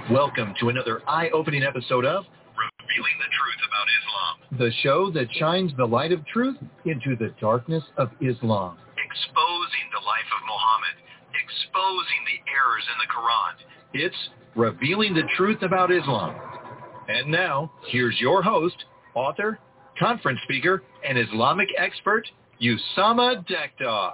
Welcome to another eye-opening episode of Revealing the Truth About Islam, the show that shines the light of truth into the darkness of Islam. Exposing the life of Muhammad, exposing the errors in the Quran. It's Revealing the Truth About Islam. And now, here's your host, author, conference speaker, and Islamic expert, Usama Dekdog.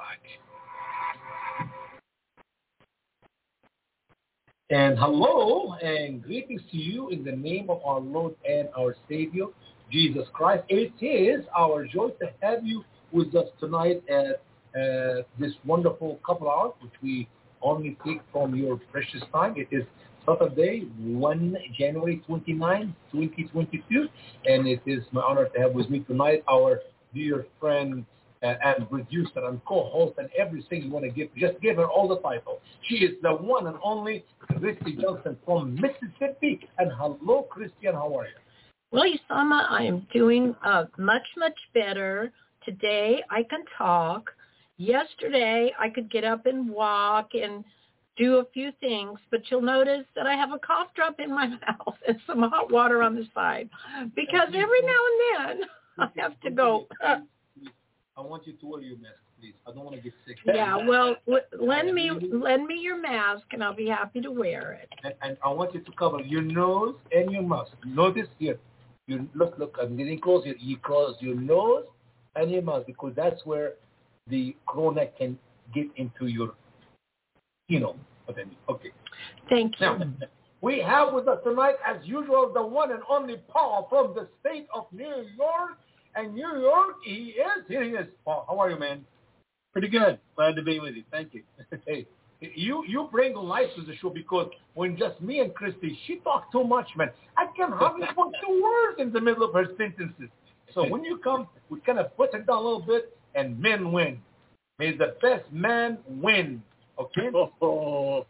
And hello and greetings to you in the name of our Lord and our Savior, Jesus Christ. It is our joy to have you with us tonight at this wonderful couple hours, which we only take from your precious time. It is Saturday, 1 January 29, 2022, and it is my honor to have with me tonight our dear friend and producer and co-host and everything you want to give. Just give her all the titles. She is the one and only Christy Johnson from Mississippi. And hello, Christian, how are you? Well, Usama, I am doing much, much better. Today I can talk. Yesterday I could get up and walk and do a few things, but you'll notice that I have a cough drop in my mouth and some hot water on the side because every now and then I have to go. I want you to wear your mask, please. I don't want to get sick. Yeah, well, lend me your mask, and I'll be happy to wear it. And I want you to cover your nose and your mouth. Notice here. You look. I'm getting close here. You close your nose and your mouth because that's where the corona can get into your, you know what I mean. Okay. Thank you. Now, we have with us tonight, as usual, the one and only Paul from the state of New York. And New York, here he is. Paul, how are you, man? Pretty good. Glad to be with you. Thank you. Hey, you bring life to the show because when just me and Christy, she talks too much, man. I can hardly put 2 words in the middle of her sentences. So when you come, we kind of put it down a little bit, and men win. May the best man win. Okay. Well,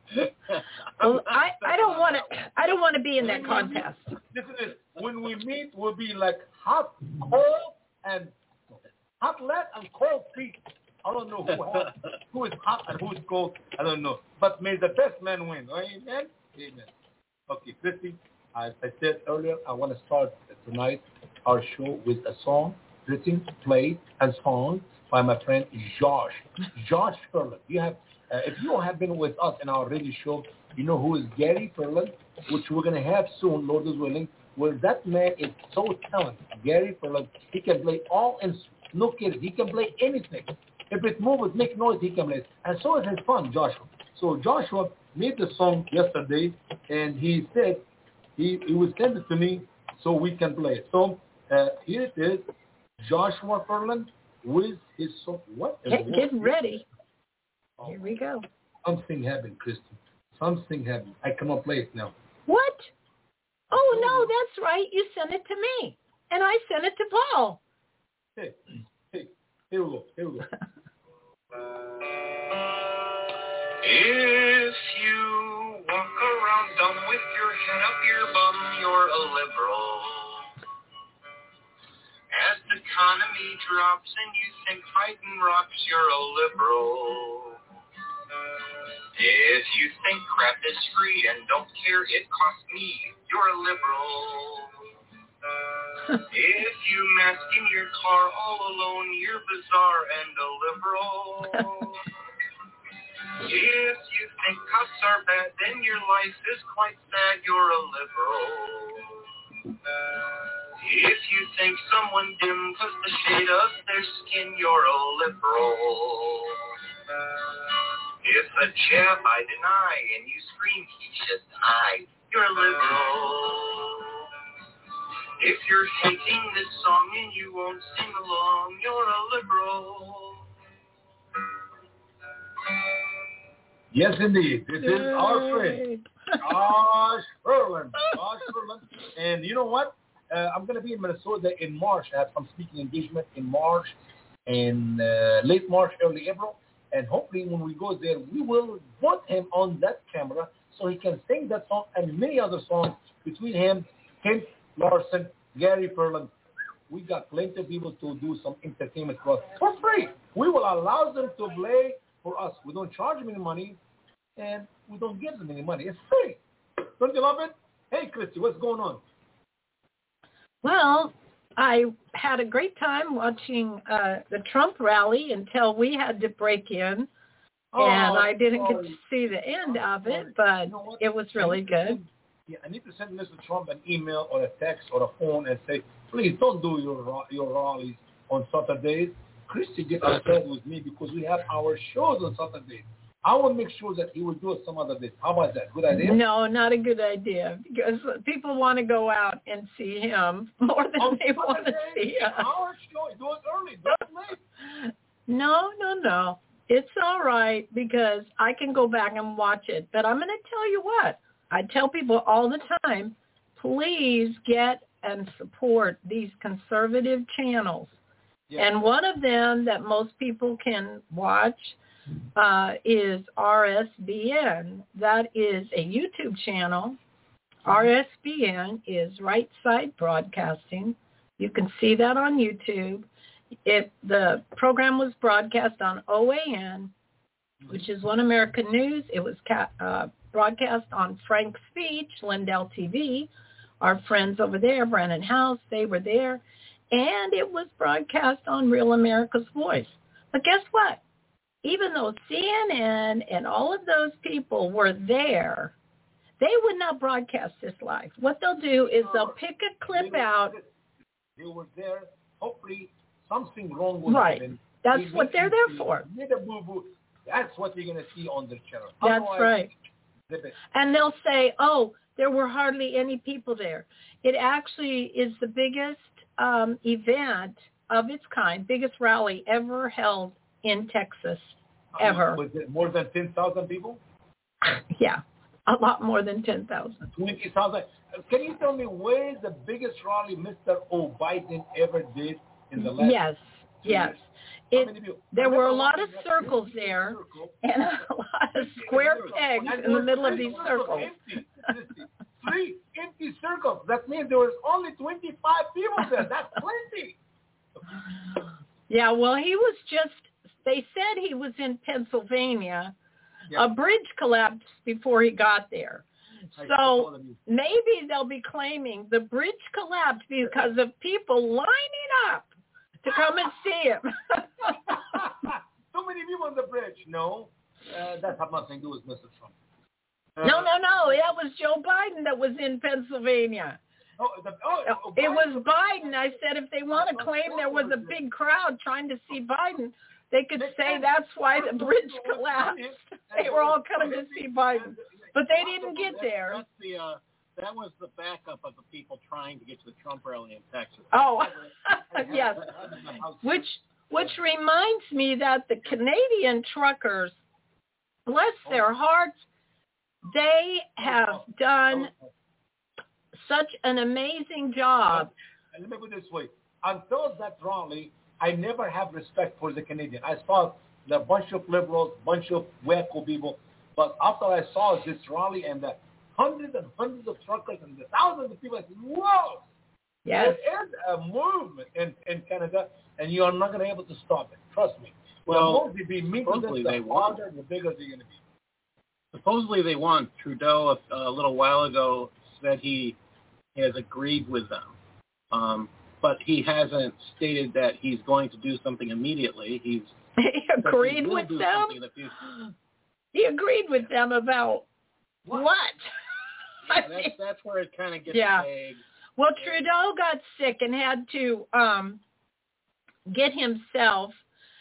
I don't want to be in that contest. Listen to this. When we meet, we'll be like hot lead and cold feet. I don't know who is hot and who is cold. I don't know. But may the best man win. Amen. Amen. Okay, Christy. As I said earlier, I want to start tonight our show with a song written, played, and sung by my friend Josh Ferland. If you have been with us in our radio show, you know who is Gary Ferland, which we're going to have soon, Lord is willing. Well, that man is so talented. Gary Ferland, he can play all instruments. No kidding. He can play anything. If it moves, make noise, he can play it. And so is his son, Joshua. So Joshua made the song yesterday, and he said he would send it to me so we can play it. So here it is, Joshua Ferland with his song. What? Get ready. Here we go. Something happened, Christy. Something happened. I cannot play it now. What? Oh, no, that's right. You sent it to me, and I sent it to Paul. Hey, here we go. If you walk around dumb with your head up your bum, you're a liberal. As the economy drops and you think fighting rocks, you're a liberal. If you think crap is free and don't care it costs me, you're a liberal. If you mask in your car all alone, you're bizarre and a liberal. If you think cops are bad, then your life is quite sad, you're a liberal. If you think someone dim cause the shade of their skin, you're a liberal. If a jab I deny and you scream he should die, you're a liberal. If you're hating this song and you won't sing along, you're a liberal. Yes, indeed. This is our friend, Josh Ferland. And you know what? I'm going to be in Minnesota in March. I have some speaking engagement in March, in late March, early April. And hopefully when we go there, we will put him on that camera so he can sing that song and many other songs between him, Kent Larson, Gary Ferland. We got plenty of people to do some entertainment for us for free. We will allow them to play for us. We don't charge them any money, and we don't give them any money. It's free. Don't you love it? Hey, Christy, what's going on? Well, I had a great time watching the Trump rally until we had to break in, and I didn't get to see the end of it, but it was really good. I need to send Mr. Trump an email or a text or a phone and say, please don't do your rallies on Saturdays. Christy gets upset with me because we have our shows on Saturdays. I will make sure that he will do it some other day. How about that? Good idea? No, not a good idea, because people want to go out and see him more than they want to see us. Our show, do it early, don't late. No. It's all right, because I can go back and watch it. But I'm going to tell you what. I tell people all the time, please get and support these conservative channels. Yeah. And one of them that most people can watch is RSBN. That is a YouTube channel. RSBN is Right Side Broadcasting. You can see that on YouTube. The program was broadcast on OAN, which is One American News. It was broadcast on Frank's Speech, Lindell TV. Our friends over there, Brandon House, they were there. And it was broadcast on Real America's Voice. But guess what? Even though CNN and all of those people were there, they would not broadcast this live. What they'll do is they'll pick a clip out. They were there. Hopefully something wrong was happening. That's what they're there for. That's what you're going to see on their channel. That's right. And they'll say, there were hardly any people there. It actually is the biggest event of its kind, biggest rally ever held in Texas, ever. Was it more than 10,000 people? Yeah, a lot more than 10,000. 20,000. Can you tell me where is the biggest rally Mr. Biden ever did in the last 2 years? There were a lot of circles there and a lot of square pegs in the middle of these circles. 3 empty circles. That means there was only 25 people there. That's plenty. Yeah, well, they said he was in Pennsylvania. Yeah. A bridge collapsed before he got there. So maybe they'll be claiming the bridge collapsed because of people lining up to come and see him. So many people on the bridge. No, that had nothing to do with Mr. Trump. No. That was Joe Biden that was in Pennsylvania. It was Biden. I said if they want to claim there was a big crowd trying to see Biden, they could say that's why the bridge collapsed. They were all coming to see Biden. But they didn't get there. That was the backup of the people trying to get to the Trump rally in Texas. Oh, yes. Which reminds me that the Canadian truckers, bless their hearts, they have done such an amazing job. And let me put it this way. Until that rally, I never have respect for the Canadian. I saw a bunch of liberals, bunch of wacko people. But after I saw this rally and the hundreds and hundreds of truckers and the thousands of people, I said, whoa! Yes. There is a movement in Canada, and you are not going to be able to stop it. Trust me. Well, the harder, the bigger they're going to be. Supposedly they won. Trudeau, a little while ago, said he has agreed with them. But he hasn't stated that he's going to do something immediately. He agreed with them? He agreed with them about what? That's where it kind of gets vague. Well, Trudeau got sick and had to get himself,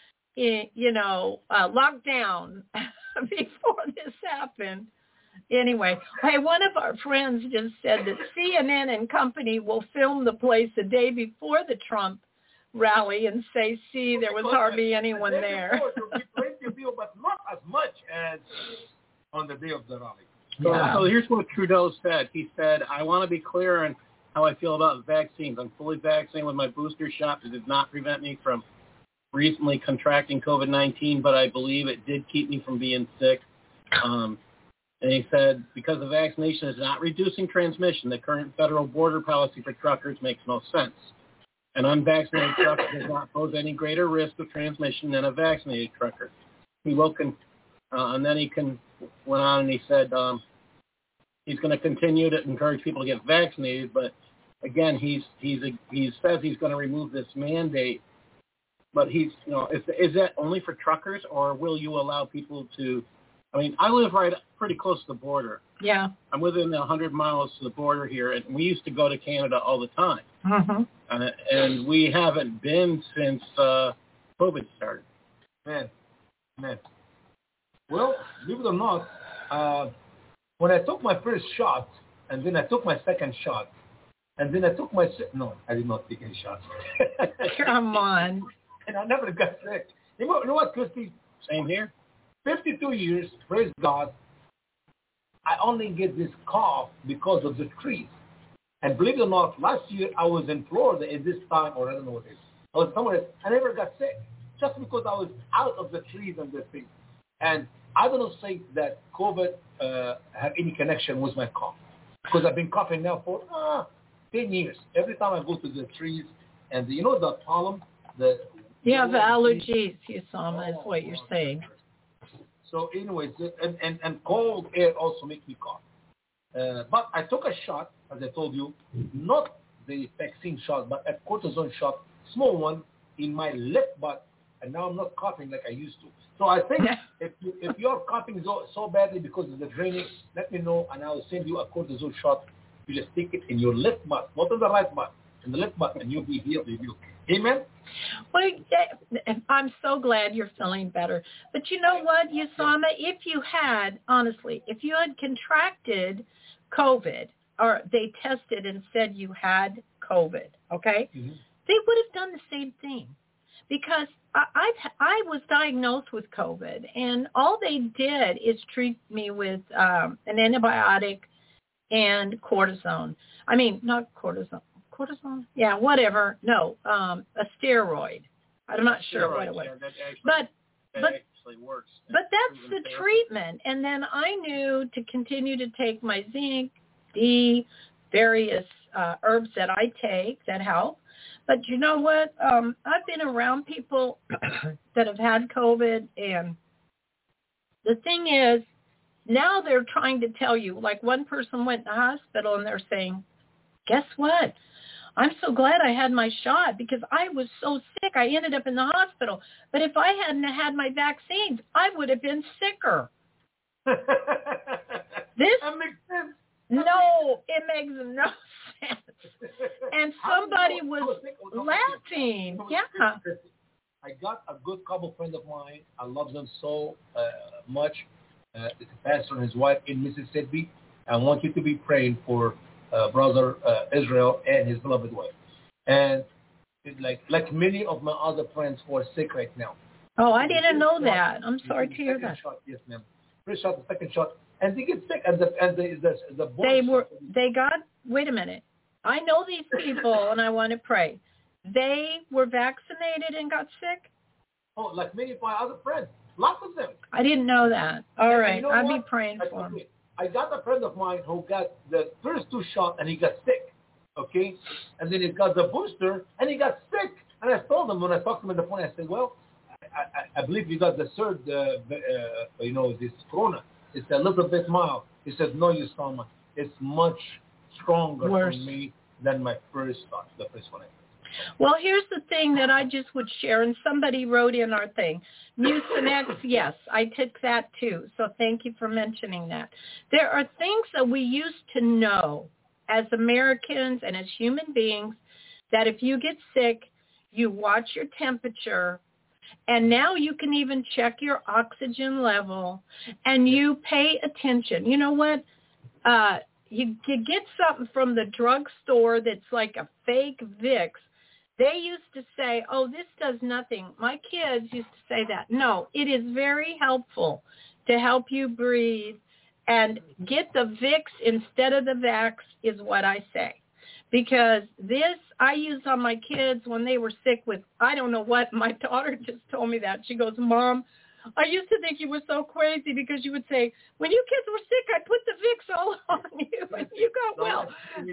locked down before this happened. Anyway, hey, one of our friends just said that CNN and company will film the place the day before the Trump rally and say, see, there was hardly anyone there. There will be plenty of people, but not as much as on the day of the rally. So here's what Trudeau said. He said, I want to be clear on how I feel about vaccines. I'm fully vaccinated with my booster shot. It did not prevent me from recently contracting COVID-19, but I believe it did keep me from being sick. And he said, because the vaccination is not reducing transmission, the current federal border policy for truckers makes no sense. An unvaccinated trucker does not pose any greater risk of transmission than a vaccinated trucker. He will and then he went on and he said, he's going to continue to encourage people to get vaccinated. But again, he says he's going to remove this mandate. But is that only for truckers, or will you allow people to? I mean, I live pretty close to the border. Yeah. I'm within 100 miles to the border here, and we used to go to Canada all the time. Mm-hmm. And we haven't been since COVID started. Man. Well, believe it or not, when I took my first shot, and then I took my second shot, and then I took no, I did not take any shots. Come on. And I never got sick. You know what, Christy? Same here. 52 years, praise God, I only get this cough because of the trees. And believe it or not, last year I was in Florida at this time, or I don't know what it is. I was somewhere, I never got sick, just because I was out of the trees and the things. And I don't think that COVID have any connection with my cough, because I've been coughing now for 10 years. Every time I go to the trees, and the pollen, you have allergies, Usama, is what you're saying. So anyways, and cold air also makes me cough. But I took a shot, as I told you, not the vaccine shot, but a cortisone shot, small one, in my left butt, and now I'm not coughing like I used to. So I think if you're coughing so badly because of the draining, let me know, and I'll send you a cortisone shot. You just stick it in your left butt, not in the right butt, in the left butt, and you'll be healed. Amen? Well, I'm so glad you're feeling better. But you know what, Usama, if you had contracted COVID, or they tested and said you had COVID, okay, mm-hmm. they would have done the same thing. Because I was diagnosed with COVID, and all they did is treat me with an antibiotic and cortisone. I mean, not cortisone. Cortisone? Yeah, whatever. No, a steroid. I'm not sure what it was. Yeah, that actually works. But that's the treatment. And then I knew to continue to take my zinc, D, various herbs that I take that help. But you know what? I've been around people that have had COVID, and the thing is, now they're trying to tell you, like one person went to the hospital and they're saying, guess what? I'm so glad I had my shot because I was so sick. I ended up in the hospital. But if I hadn't had my vaccines, I would have been sicker. That makes sense. No, it makes no sense. And somebody was laughing. Yeah. I got a good couple friends of mine. I love them so much. It's a pastor and his wife in Mississippi. I want you to be praying for brother Israel and his beloved wife. And it's like many of my other friends who are sick right now. Oh, I didn't know that. I'm sorry to hear that. Shot, yes, ma'am. First shot, the second shot, and they get sick. And the wait a minute. I know these people, and I want to pray. They were vaccinated and got sick? Oh, like many of my other friends. Lots of them. I didn't know that. All right. I'll be praying for them. I got a friend of mine who got the first two shots and he got sick, okay? And then he got the booster and he got sick. And I told him when I talked to him on the phone, I said, well, I believe you got the third, this corona. It's a little bit mild. He said, no, Usama, it's much stronger for me than my first shot, the first one I had. Well, here's the thing that I just would share, and somebody wrote in our thing. Mucinex, yes, I took that too, so thank you for mentioning that. There are things that we used to know as Americans and as human beings that if you get sick, you watch your temperature, and now you can even check your oxygen level, and you pay attention. You know what? You get something from the drugstore that's like a fake Vicks. They used to say, oh, this does nothing. My kids used to say that. No, it is very helpful to help you breathe. And get the Vicks instead of the Vax is what I say. Because this I used on my kids when they were sick with, I don't know what. My daughter just told me that. She goes, Mom, I used to think you were so crazy because you would say, when you kids were sick, I put the Vicks all on you and you got well.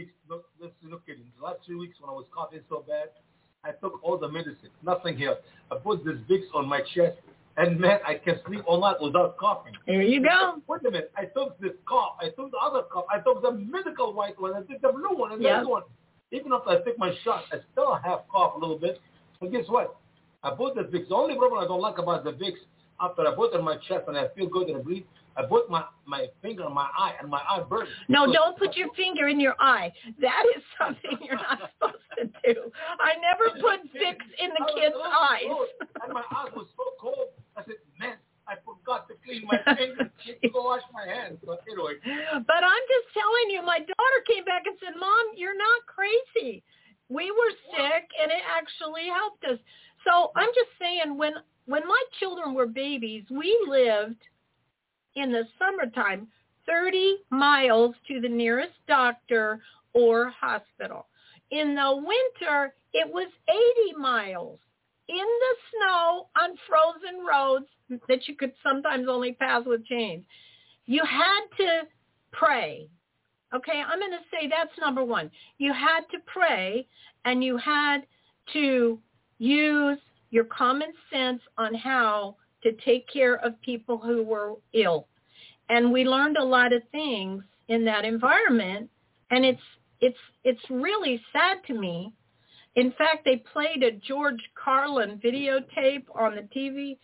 The last 3 weeks when I was coughing so bad, I took all the medicine, nothing here. I put this Vicks on my chest, And man, I can sleep all night without coughing. There you go. Wait a minute. I took this cough. I took the other cough. I took the medical white one. I took the blue one and the other one. Even after I take my shot, I still have cough a little bit. So guess what? I put the Vicks. The only problem I don't like about the Vicks, after I put it in my chest and I feel good and I breathe, I put my finger in my eye and my eye burns. No, don't put your finger in your eye. That is something you're not supposed to do. I never put Vicks in the kids' eyes. And my eyes was so cold. I said, man, I forgot to clean my fingers to go wash my hands. But anyway. But I'm just telling you, my daughter came back and said, Mom, you're not crazy. We were sick, and it actually helped us. So I'm just saying, when my children were babies, we lived in the summertime 30 miles to the nearest doctor or hospital. In the winter, it was 80 miles in the snow on frozen roads that you could sometimes only pass with chains. You had to pray. Okay, I'm going to say that's number one. You had to pray, and you had to use your common sense on how to take care of people who were ill. And we learned a lot of things in that environment, and it's really sad to me. In fact, they played a George Carlin videotape on the TV.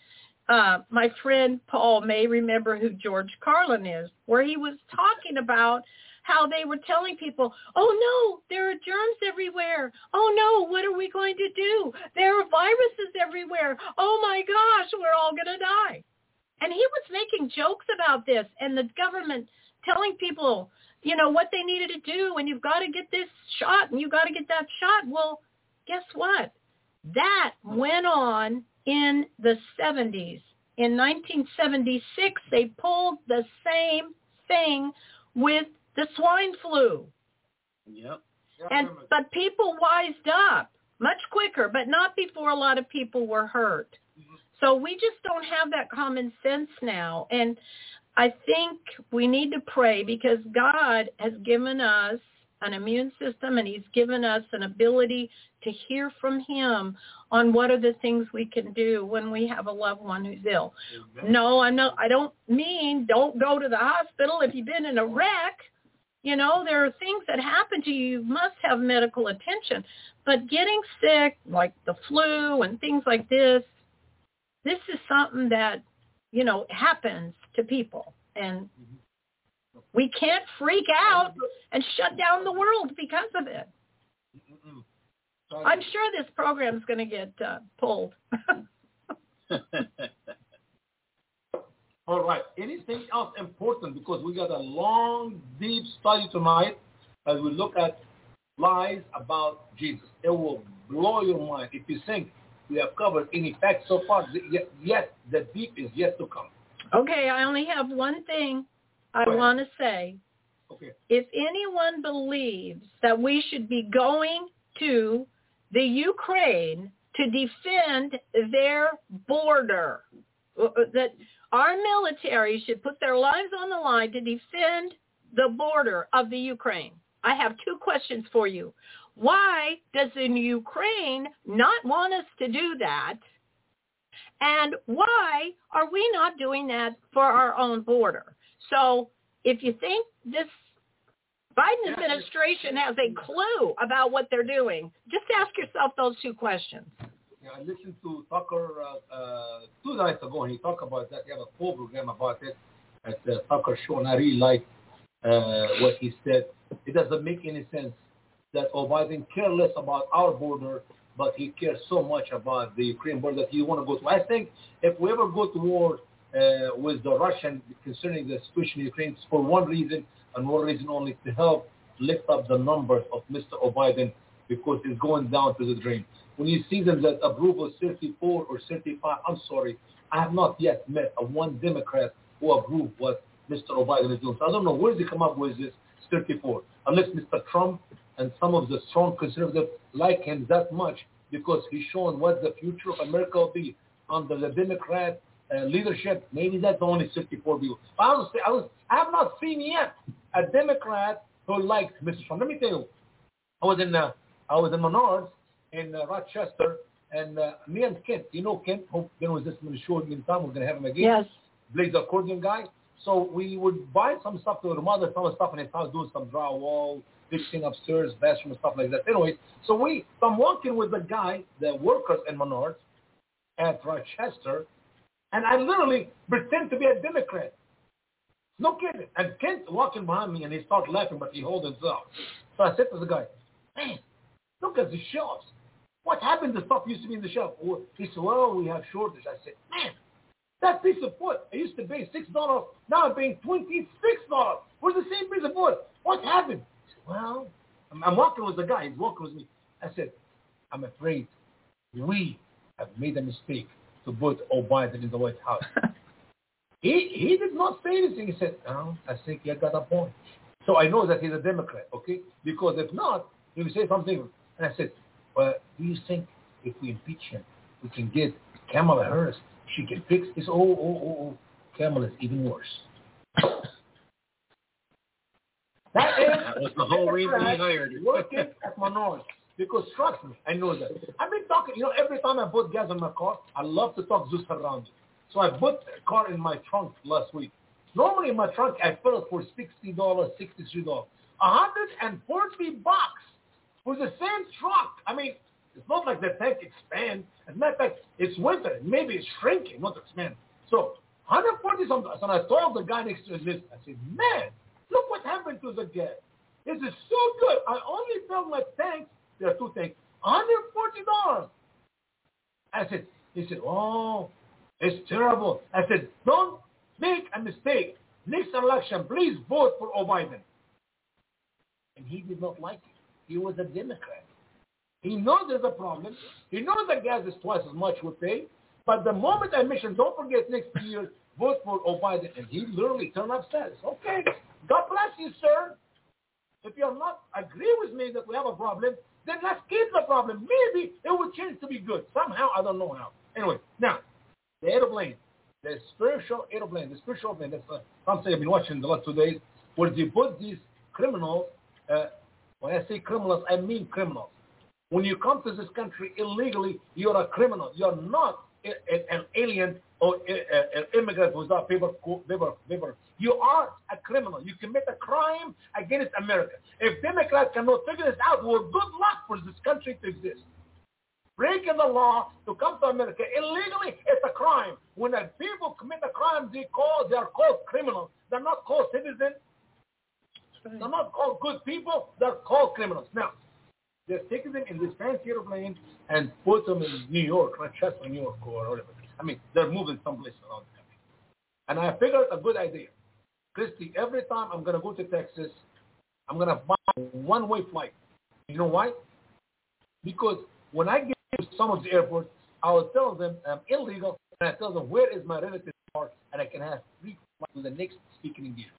My friend Paul may remember who George Carlin is, where he was talking about how they were telling people, oh, no, there are germs everywhere. Oh, no, what are we going to do? There are viruses everywhere. Oh, my gosh, we're all going to die. And he was making jokes about this, and the government telling people, you know, what they needed to do, and you've got to get this shot, and you've got to get that shot. Well, guess what? That went on in the 70s. In 1976, they pulled the same thing with the swine flu. Yep. But people wised up much quicker, but not before a lot of people were hurt. So we just don't have that common sense now. And I think we need to pray, because God has given us an immune system, and he's given us an ability to hear from him on what are the things we can do when we have a loved one who's ill. Amen. No, I don't mean don't go to the hospital if you've been in a wreck. You know, there are things that happen to you. You must have medical attention. But getting sick, like the flu and things like this is something that, you know, happens to people. And we can't freak out and shut down the world because of it. I'm sure this program is going to get pulled. All right. Anything else important? Because we got a long, deep study tonight as we look at lies about Jesus. It will blow your mind if you think we have covered any facts so far. Yet the deep is yet to come. Okay, I only have one thing I want to say. Okay. If anyone believes that we should be going to the Ukraine to defend their border, that our military should put their lives on the line to defend the border of the Ukraine, I have two questions for you. Why does the Ukraine not want us to do that? And why are we not doing that for our own border? So if you think this Biden administration has a clue about what they're doing, just ask yourself those two questions. Yeah, I listened to Tucker 2 nights ago, and he talked about that. He had a full program about it at the Tucker show, and I really liked what he said. It doesn't make any sense that Biden cares less about our border, but he cares so much about the Ukraine border that he want to go to. I think if we ever go to war with the Russian concerning the situation in Ukraine, it's for one reason and one reason only, to help lift up the numbers of Mr. Biden, because it's going down to the drain. When you see them that approval 34 or 35, I'm sorry, I have not yet met one Democrat who approved what Mr. Biden is doing. So I don't know where they come up with this 34, unless Mr. Trump and some of the strong conservatives like him that much, because he's showing what the future of America will be under the Democrat leadership. Maybe that's only 64 people. But honestly, I have not seen yet a Democrat who likes Mr. Trump. Let me tell you, I was in Menards in Rochester, And me and Kent, you know Kent, hope Ben was listening to the show in time, we're going to have him again. Yes. Blaze accordion guy. So we would buy some stuff to remodel some stuff in his house, doing some drywall, fixing upstairs, bathroom, and stuff like that. Anyway, so I'm walking with the guy, the workers in Menards at Rochester, and I literally pretend to be a Democrat. No kidding. And Kent walking behind me, and he started laughing, but he held himself. So I said to the guy, man, look at the shelves. What happened to stuff used to be in the shelf? He said, well, we have shortage. I said, man, that piece of wood, I used to pay $6. Now I'm paying $26 for the same piece of wood. What happened? He said, well, I'm walking with the guy. He's walking with me. I said, I'm afraid we have made a mistake to put Biden in the White House. He did not say anything. He said, no, I think you got a point. So I know that he's a Democrat, okay? Because if not, he would say something. And I said, well, do you think if we impeach him, we can get Kamala Harris? She can fix this. Oh. Kamala is even worse. That was the whole reason he hired her. Working at Menards. Because trust me, I know that. I've been talking, every time I put gas in my car, I love to talk Zeus around it. So I put a car in my trunk last week. Normally in my trunk, I fill it for $60, $63. $140 for the same truck. I mean, it's not like the tank expands. As a matter of fact, it's winter. Maybe it's shrinking, not expanding. So 140 something. So I told the guy next to this, I said, man, look what happened to the gas. This is so good. I only filled my tanks. There are two tanks. $140. I said, he said, oh, it's terrible. I said, don't make a mistake. Next election, please vote for Biden. And he did not like it. He was a Democrat. He knows there's a problem. He knows the gas is twice as much we pay. But the moment I mentioned, don't forget next year, vote for Biden. And he literally turned upset. Okay, God bless you, sir. If you're not agree with me that we have a problem, then let's keep the problem. Maybe it will change to be good. Somehow, I don't know how. Anyway, now, the airplane, the spiritual airplane, that's something I've been watching the last 2 days, where they put these criminals, when I say criminals, I mean criminals. When you come to this country illegally, you're a criminal. You're not an alien or an immigrant without paper. You are a criminal. You commit a crime against America. If Democrats cannot figure this out, well, good luck for this country to exist. Breaking the law to come to America illegally is a crime. When people commit a crime, they are called criminals. They're not called citizens. They're not called good people. They're called criminals. Now, they're taking them in this fancy airplane and put them in New York, Rochester, New York, or whatever. I mean, they're moving someplace around the country. And I figured a good idea. Christy, every time I'm going to go to Texas, I'm going to buy a one-way flight. You know why? Because when I get to some of the airports, I will tell them I'm illegal, and I tell them where is my relative's car, and I can have free flight to the next speaking engagement.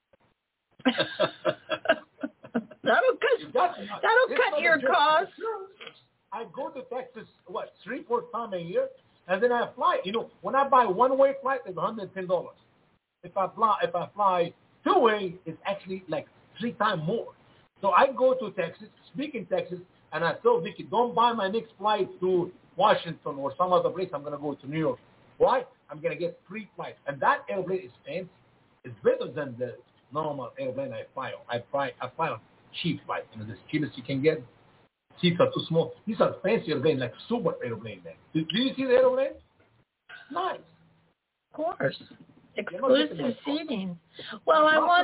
That'll cut your costs. I go to Texas, 3-4 times a year, and then I fly. When I buy one-way flight, it's $110. If I fly two-way, it's actually like 3 times more. So I go to Texas, speak in Texas, and I tell Vicky, don't buy my next flight to Washington or some other place. I'm going to go to New York. Why? I'm going to get free flight. And that airplane is fancy. It's better than the normal airplane I fly on. I fly on cheap flight. The cheapest you can get. Seats are too small. These are fancy airplanes, like super airplane. Do you see the airplane? Nice. Of course. Exclusive seating. Well, I want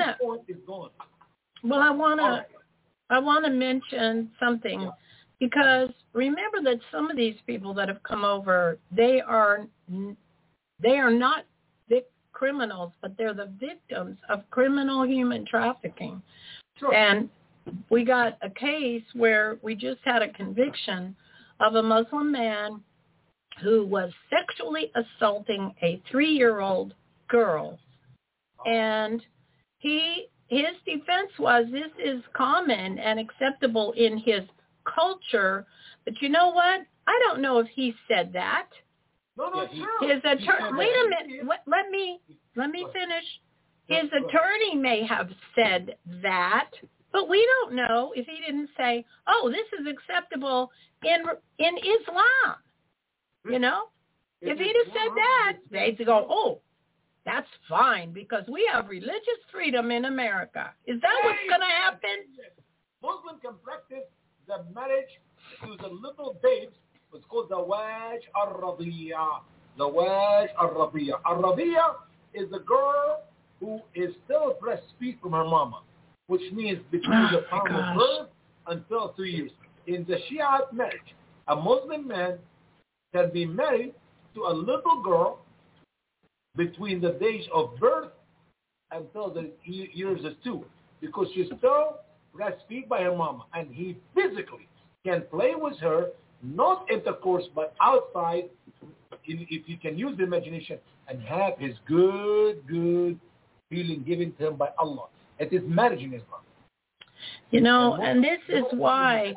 to mention something because remember that some of these people that have come over, they are not criminals, but they're the victims of criminal human trafficking. Sure. And we got a case where we just had a conviction of a Muslim man who was sexually assaulting a 3-year-old girl. And his defense was this is common and acceptable in his culture. But you know what? I don't know if he said that. No, his attorney. Wait a minute. Let me finish. His attorney may have said that, but we don't know if he didn't say, "Oh, this is acceptable in Islam." you know? If he'd have said that, they'd go, oh, that's fine because we have religious freedom in America. Is that what's going to happen? Muslim can practice the marriage to the little babes. It's called the Waj al-Radiyah. The Waj al-Radiyah. Al-Radiyah is a girl who is still breastfeed from her mama, which means between the time of birth until 2 years. In the Shiite marriage, a Muslim man can be married to a little girl between the days of birth until the years is 2, because she's still breastfeed by her mama, and he physically can play with her, not intercourse, but outside, if you can use the imagination, and have his good feeling given to him by Allah. It is marriage in Islam. You know, and this is why,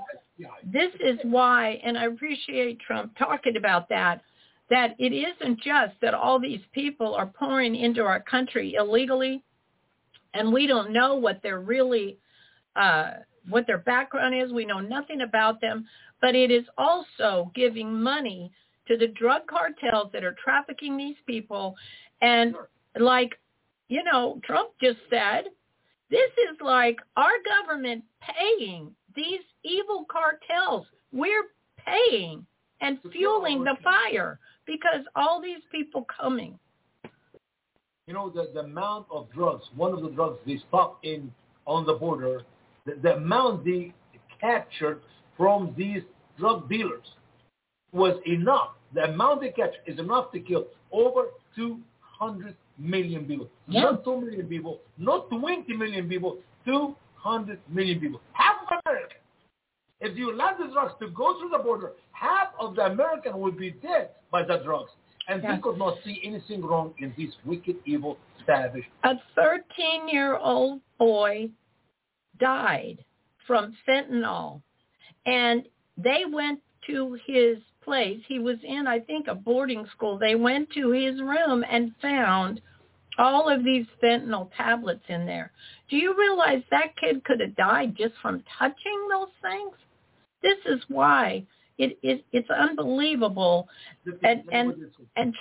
and I appreciate Trump talking about that it isn't just that all these people are pouring into our country illegally, and we don't know what they're really, what their background is. We know nothing about them, but it is also giving money to the drug cartels that are trafficking these people. And like, you know, Trump just said, this is like our government paying these evil cartels. We're paying and fueling the fire because all these people coming. You know, the amount of drugs, one of the drugs they stopped in on the border, the amount they captured from these drug dealers was enough. The amount they captured is enough to kill over 200 million people. Yeah. Not 2 million people, not 20 million people, 200 million people. Half of America. If you allow the drugs to go through the border, half of the American would be dead by the drugs. And they could not see anything wrong in these wicked, evil, savage. A 13-year-old boy died from fentanyl. And they went to his place. He was in, I think, a boarding school. They went to his room and found all of these fentanyl tablets in there. Do you realize that kid could have died just from touching those things? This is why it's unbelievable. And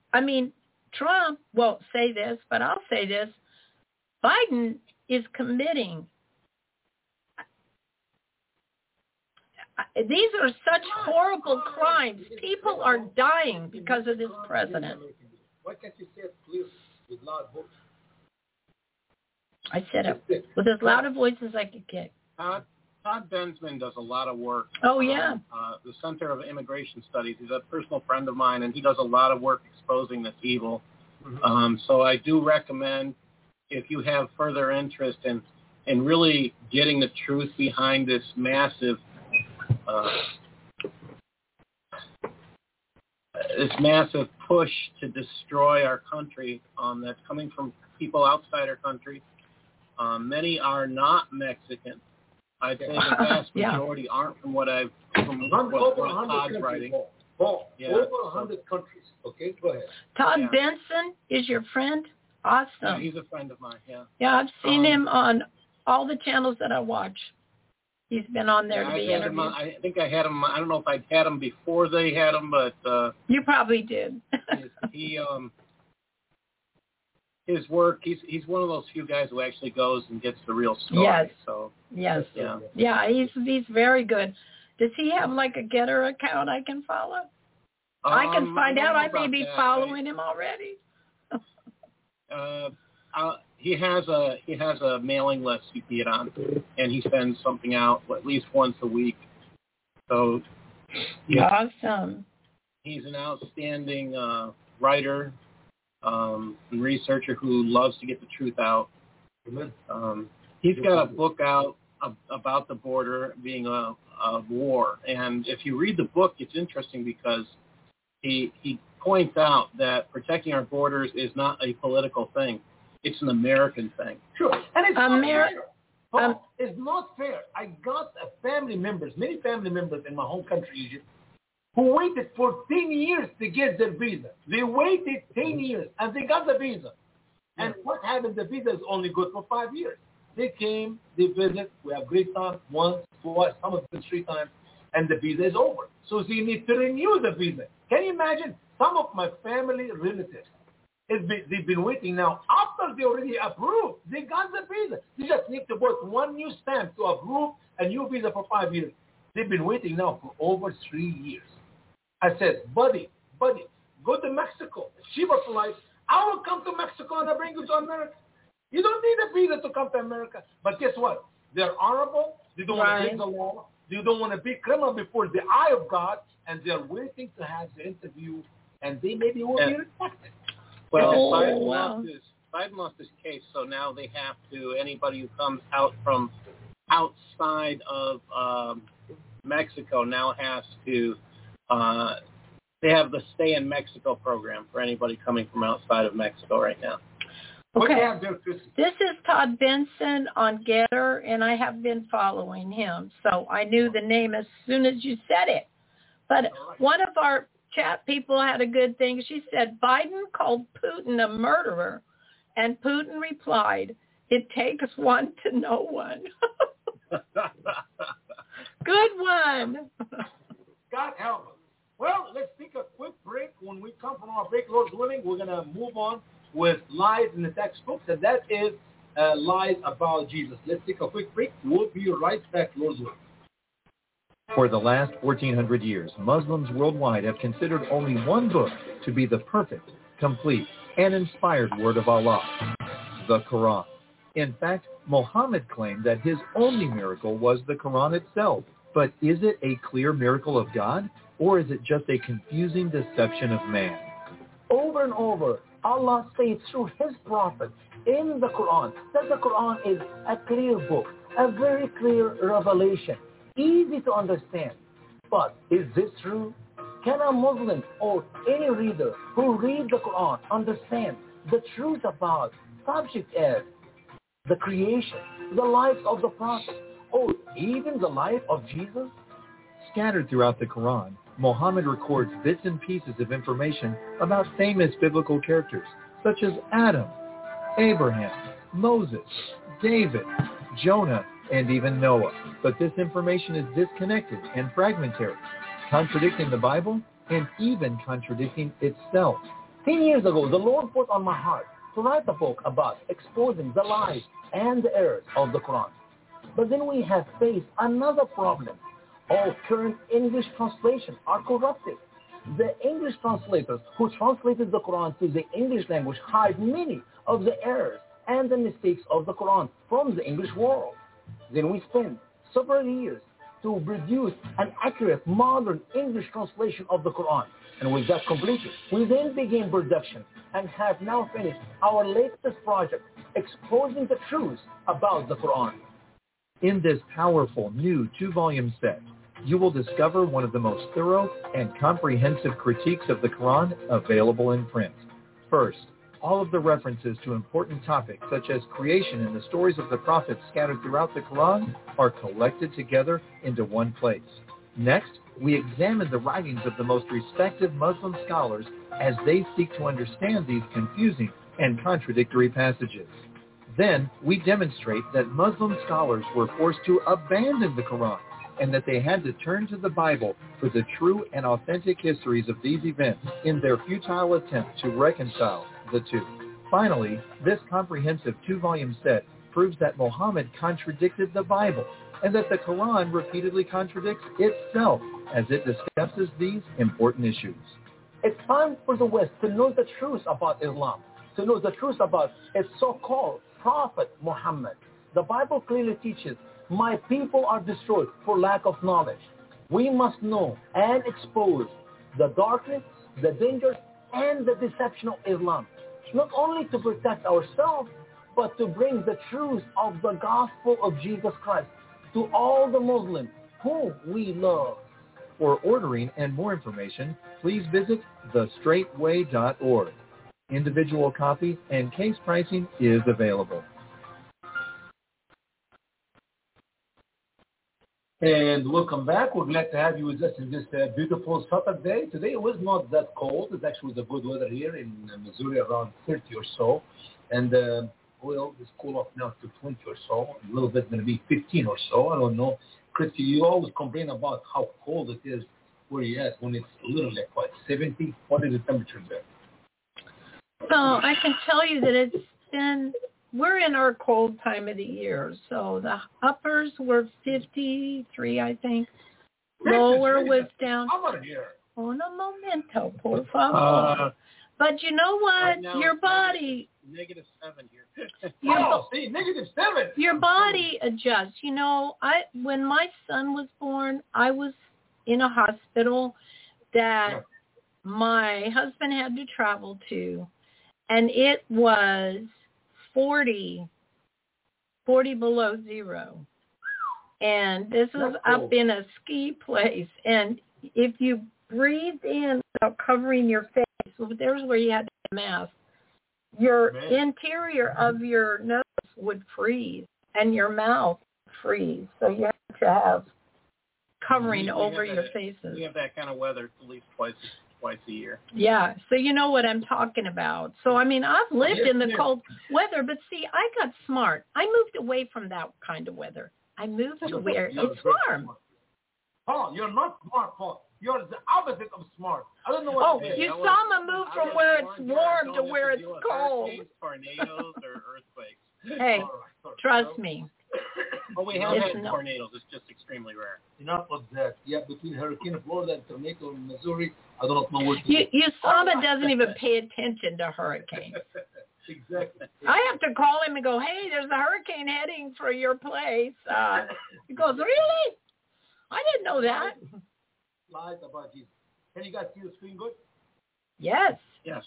Trump won't say this, but I'll say this. Biden is committing. These are such horrible crimes. People are dying because of this president. Why can't you say it clearly with loud voice? I said it with as loud a voice as I could get. Todd Bensman does a lot of work. Oh, yeah. The Center of Immigration Studies. He's a personal friend of mine, and he does a lot of work exposing this evil. Mm-hmm. So I do recommend, if you have further interest in really getting the truth behind this massive push to destroy our country that's coming from people outside our country. Many are not Mexican. I'd say the vast majority aren't, from what Todd's writing. Over 100 countries. Okay, go ahead. Todd Benson is your friend? Awesome. Yeah, he's a friend of mine, yeah. Yeah, I've seen him on all the channels that I watch. He's been on there to be interviewed. I think I had him. I don't know if I'd had him before they had him, but... you probably did. His work, he's one of those few guys who actually goes and gets the real story. Yes. So, yes. Yeah. Yeah, he's very good. Does he have like a Getter account I can follow? I can find out. I may be following him already. He has a mailing list you can get on, and he sends something out at least once a week. So, awesome. He's an outstanding writer and researcher who loves to get the truth out. He's got a book out about the border being a war, and if you read the book, it's interesting because he points out that protecting our borders is not a political thing. It's an American thing. Sure. And it's not fair. It's not fair. I got many family members in my home country, Egypt, who waited for 10 years to get their visa. They waited 10 years, and they got the visa. And what happened? The visa is only good for 5 years. They came, they visit, we have great time, once, twice, some of them 3 times, and the visa is over. So they need to renew the visa. Can you imagine? Some of my family relatives, they've been waiting now. After they already approved, they got the visa. They just need to put one new stamp to approve a new visa for 5 years. They've been waiting now for over 3 years. I said, buddy, go to Mexico. Cheaper flight. I will come to Mexico and I'll bring you to America. You don't need a visa to come to America. But guess what? They're honorable. They don't want to break the law. They don't want to be criminal before the eye of God. And they're waiting to have the interview. And they maybe will be rejected. Well, Biden lost his case, so now they have to, anybody who comes out from outside of Mexico now has to, they have the Stay in Mexico program for anybody coming from outside of Mexico right now. Okay. This is Todd Benson on Getter, and I have been following him, so I knew the name as soon as you said it. But one of our chat people had a good thing. She said, Biden called Putin a murderer, and Putin replied, it takes one to know one. Good one. God help us. Well, let's take a quick break. When we come from our break, Lord's willing, we're going to move on with lies in the textbooks, and that is lies about Jesus. Let's take a quick break. We'll be right back, Lord's willing. For the last 1,400 years, Muslims worldwide have considered only one book to be the perfect, complete, and inspired word of Allah, the Quran. In fact, Muhammad claimed that his only miracle was the Quran itself. But is it a clear miracle of God, or is it just a confusing deception of man? Over and over, Allah states through his prophet in the Quran that the Quran is a clear book, a very clear revelation, easy to understand. But is this true? Can a Muslim or any reader who reads the Quran understand the truth about subject as the creation, the life of the prophet, or even the life of Jesus? Scattered throughout the Quran, Muhammad records bits and pieces of information about famous biblical characters such as Adam, Abraham, Moses, David, Jonah, and even Noah. But this information is disconnected and fragmentary, contradicting the Bible and even contradicting itself. 10 years ago, the Lord put on my heart to write a book about exposing the lies and the errors of the Quran. But then we have faced another problem. All current English translations are corrupted. The English translators who translated the Quran to the English language hide many of the errors and the mistakes of the Quran from the English world. Then we spent several years to produce an accurate modern English translation of the Quran. And with that completed, we then began production and have now finished our latest project, exposing the truth about the Quran. In this powerful new 2-volume set, you will discover one of the most thorough and comprehensive critiques of the Quran available in print. First, all of the references to important topics such as creation and the stories of the prophets scattered throughout the Quran are collected together into one place. Next, we examine the writings of the most respected Muslim scholars as they seek to understand these confusing and contradictory passages. Then, we demonstrate that Muslim scholars were forced to abandon the Quran and that they had to turn to the Bible for the true and authentic histories of these events in their futile attempt to reconcile the two. Finally, this comprehensive 2-volume set proves that Muhammad contradicted the Bible and that the Quran repeatedly contradicts itself as it discusses these important issues. It's time for the West to know the truth about Islam, to know the truth about its so-called Prophet Muhammad. The Bible clearly teaches, my people are destroyed for lack of knowledge. We must know and expose the darkness, the dangers, and the deception of Islam, not only to protect ourselves, but to bring the truth of the gospel of Jesus Christ to all the Muslims whom we love. For ordering and more information, please visit thestraightway.org. Individual copies and case pricing is available. And welcome back. We're glad to have you with us in this beautiful Saturday. Today it was not that cold. It actually was a good weather here in Missouri, around 30 or so. And it's cool off now to 20 or so. A little bit going to be 15 or so. I don't know. Christy, you always complain about how cold it is where you're at when it's literally like, what, 70? What is the temperature there? Well, I can tell you that we're in our cold time of the year. So the uppers were 53, I think. Lower was down. Summer here. Un momento, por favor. But you know what? Right now Your it's body... -7 here. See, -7. Your body adjusts. You know, when my son was born, I was in a hospital that my husband had to travel to, and it was 40 below zero. And this was up in a ski place. And if you breathed in without covering your face, so there's where you had to have a mask, your interior of your nose would freeze and your mouth would freeze. So you have to have covering over your faces. We have that kind of weather at least twice a year. Yeah, so you know what I'm talking about. So, I mean, I've lived in the cold weather, but see, I got smart. I moved away from that kind of weather. I moved to where it's warm. Paul, you're not smart, Paul. You're the opposite of smart. I don't know what it is. You saw me move from where it's warm to where it's cold. Tornadoes or earthquakes. Hey, trust me. Well, we have had tornadoes. It's just extremely rare. Enough of that. Yeah, between Hurricane Florida and tornado in Missouri, I don't know what to do. Usama doesn't even pay attention to hurricanes. Exactly. I have to call him and go, hey, there's a hurricane heading for your place. He goes, really? I didn't know that. Lies about Jesus. Can you guys see the screen good? Yes. Yes.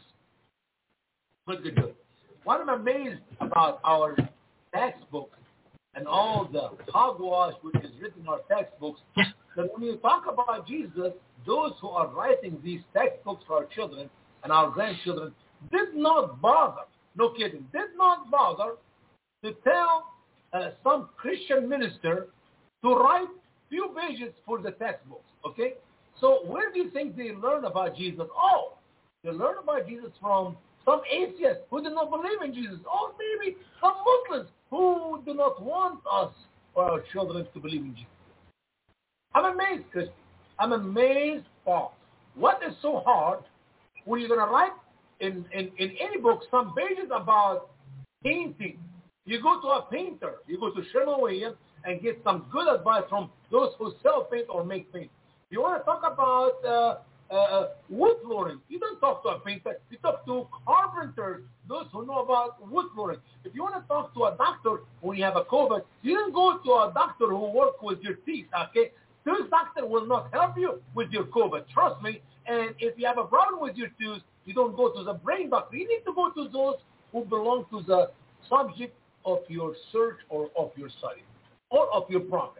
Good. What I'm amazed about our textbook and all the hogwash which is written in our textbooks, that when you talk about Jesus, those who are writing these textbooks for our children and our grandchildren did not bother, no kidding, did not bother to tell some Christian minister to write few pages for the textbooks, okay? So where do you think they learn about Jesus? Oh, they learn about Jesus from some atheists who do not believe in Jesus, or maybe some Muslims who do not want us or our children to believe in Jesus. I'm amazed, Christy. I'm amazed, Paul. What is so hard when you're going to write in any book some pages about painting? You go to a painter, you go to Sherwin-Williams and get some good advice from those who sell paint or make paint. You want to talk about wood flooring, you don't talk to a painter, you talk to carpenters, those who know about wood flooring. If you want to talk to a doctor when you have a COVID, you don't go to a doctor who works with your teeth, okay? This doctor will not help you with your COVID, trust me. And if you have a problem with your tooth, you don't go to the brain doctor. You need to go to those who belong to the subject of your search or of your study or of your problem.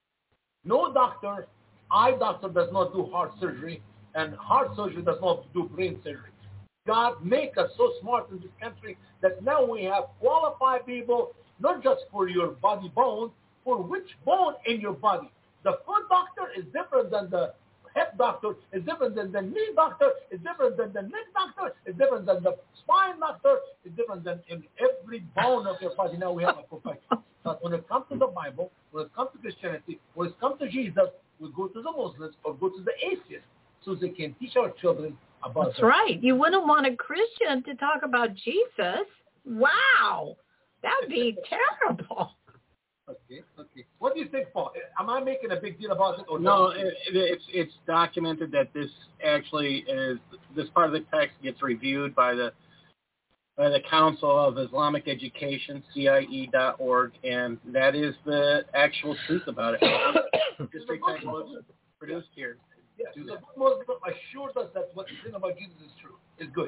No doctor, eye doctor does not do heart surgery, and heart surgery does not do brain surgery. God make us so smart in this country that now we have qualified people, not just for your body bones, for which bone in your body. The foot doctor is different than the hip doctor, is different than the knee doctor, is different than the neck doctor, is different than the spine doctor, is different than in every bone of your body. Now we have a profession. But when it comes to the Bible, when it comes to Christianity, when it comes to Jesus, we go to the Muslims or go to the atheists so they can teach our children about That's right. You wouldn't want a Christian to talk about Jesus. Wow. That would be terrible. Okay. What do you think, Paul? Am I making a big deal about it? Or no, it's documented that this actually is, this part of the text gets reviewed by the Council of Islamic Education, CIE.org, and that is the actual truth about it. District text was produced here. Yes, the Muslim assures us that what is written about Jesus is true, is good.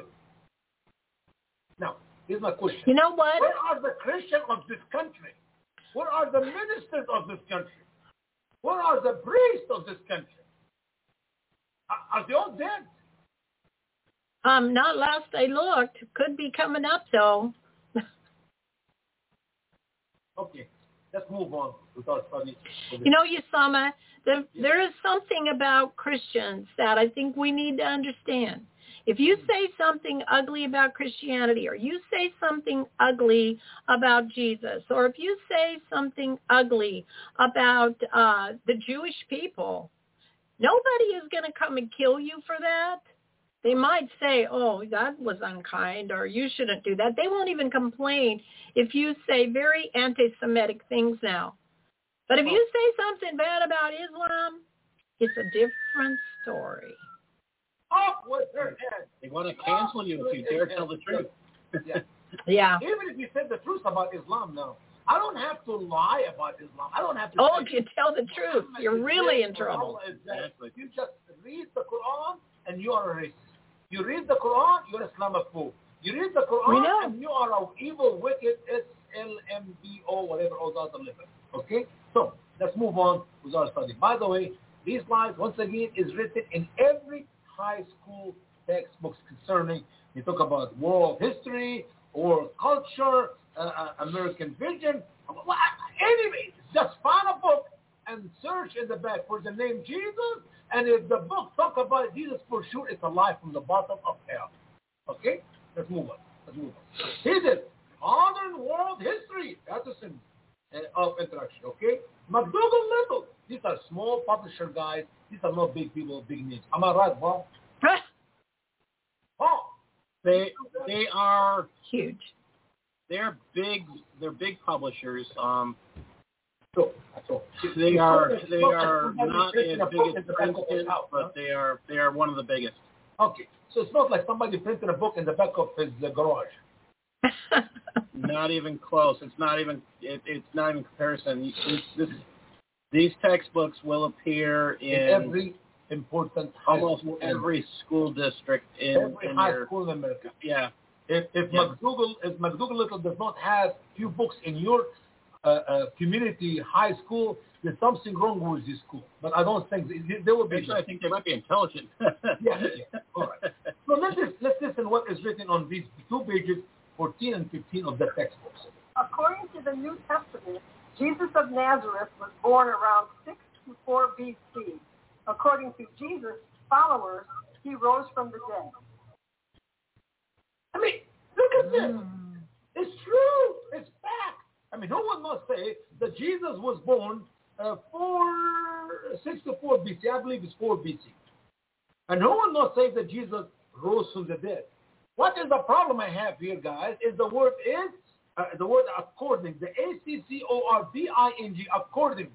Now, here's my question. You know what? Where are the Christians of this country? Where are the ministers of this country? Where are the priests of this country? Are they all dead? Not last I looked. Could be coming up, though. Okay, let's move on with our study. You know, Usama, there is something about Christians that I think we need to understand. If you say something ugly about Christianity, or you say something ugly about Jesus, or if you say something ugly about the Jewish people, nobody is going to come and kill you for that. They might say, oh, that was unkind, or you shouldn't do that. They won't even complain if you say very anti-Semitic things now. But if you say something bad about Islam, it's a different story. Up with their head. They want to cancel you if you dare tell the truth. Yeah. Even if you said the truth about Islam now, I don't have to lie about Islam. I don't have to. Oh, if you tell the truth, you're really in trouble. Exactly. You just read the Quran and you are a racist. You read the Quran, you're a Islamophobe. You read the Quran and you are an evil, wicked, SLMBO, whatever all those are living. Okay? So, let's move on with our study. By the way, these lies, once again, is written in every high school textbooks concerning, you talk about world history, or culture, American vision. Anyway, just find a book and search in the back for the name Jesus, and if the book talk about Jesus, for sure it's a lie from the bottom of hell. Okay? Let's move on. Here's it. Modern world history. That's a symbol of introduction. Okay? McDougall Little. These are small publisher guys. These are not big people, big names. Am I right, Bob? They are huge. They're big publishers. So they are not as big as Princeton, but they are one of the biggest. Okay, so it's not like somebody printed a book in the back of his garage. Not even close. It's not even comparison. These textbooks will appear in every important almost every school district in high school in America. Yeah. If McDougall Little does not have few books in your community high school, there's something wrong with this school. But I don't think they will be. Actually, I think they might be intelligent. yeah. All right. So let's listen what is written on these 2 pages, 14 and 15 of the textbooks. According to the New Testament, Jesus of Nazareth was born around 624 BC. According to Jesus' followers, he rose from the dead. I mean, look at this. It's true. It's fact. I mean, no one must say that Jesus was born 624 BC. I believe it's 4 BC. And no one must say that Jesus rose from the dead. What is the problem I have here, guys, is the word according, the ACCORDING, according.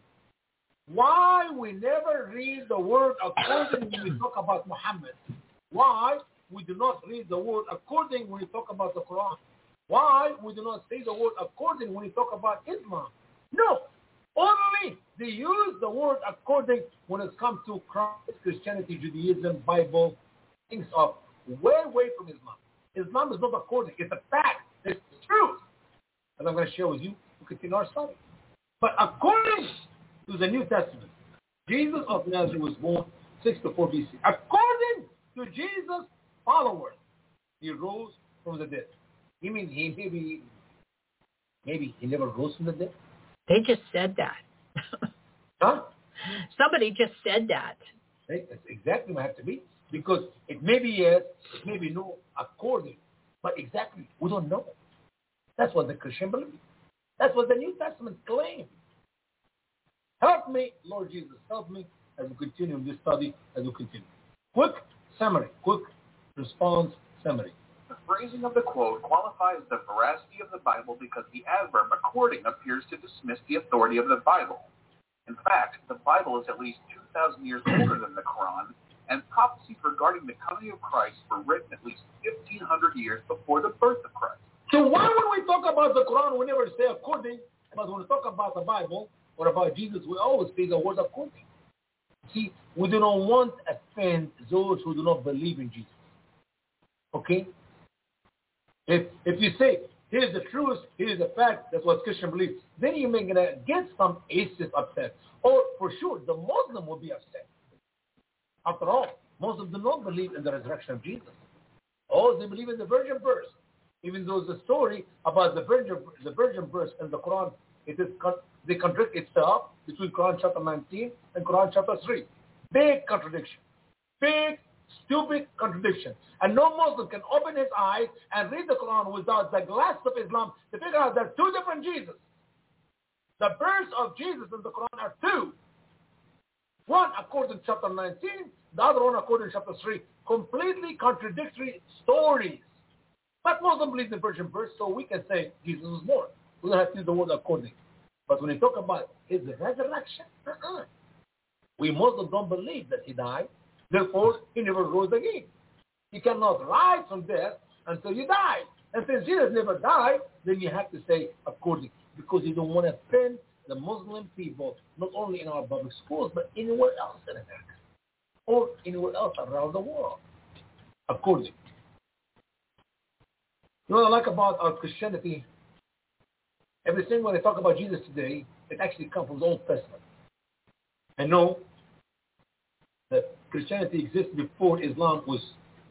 Why we never read the word according when we talk about Muhammad? Why we do not read the word according when we talk about the Quran? Why we do not say the word according when we talk about Islam? No. Only they use the word according when it comes to Christianity, Judaism, Bible, things of way from Islam. Islam is not according. It's a fact. It's the truth. As I'm going to share with you, we continue our study. But according to the New Testament, Jesus of Nazareth was born 624 BC. According to Jesus' followers, he rose from the dead. You mean maybe he never rose from the dead? They just said that. Huh? Somebody just said that. Right? That's exactly what it has to be. Because it may be yes, it may be no, according. But exactly, we don't know. That's what the Christian believes. That's what the New Testament claims. Help me, Lord Jesus, help me as we continue this study, as we continue. Quick response summary. The phrasing of the quote qualifies the veracity of the Bible because the adverb according appears to dismiss the authority of the Bible. In fact, the Bible is at least 2,000 years older than the Quran, and prophecies regarding the coming of Christ were written at least 1,500 years before the birth of Christ. So why when we talk about the Quran, we never say according, but when we talk about the Bible or about Jesus, we always say the word according. See, we do not want to offend those who do not believe in Jesus. Okay? If you say, here's the truth, here's the fact, that's what Christian believes, then you're going to get some atheists upset. Or for sure, the Muslim will be upset. After all, Muslims do not believe in the resurrection of Jesus. Oh, they believe in the virgin birth. Even though the story about the virgin birth in the Quran, they contradict itself between Quran chapter 19 and Quran chapter 3. Big contradiction. Big stupid contradiction. And no Muslim can open his eyes and read the Quran without the glass of Islam to figure out there are two different Jesus. The births of Jesus in the Quran are two. One according to chapter 19, the other one according to chapter 3. Completely contradictory stories. But Muslim believes in virgin birth, so we can say Jesus was born. We don't have to use the word according. But when you talk about his resurrection, we Muslims don't believe that he died. Therefore, he never rose again. You cannot rise from death until you die. And since Jesus never died, then you have to say according. Because you don't want to offend the Muslim people, not only in our public schools, but anywhere else in America. Or anywhere else around the world. According. You know what I like about our Christianity? Everything when I talk about Jesus today, it actually comes from the Old Testament. I know that Christianity existed before Islam was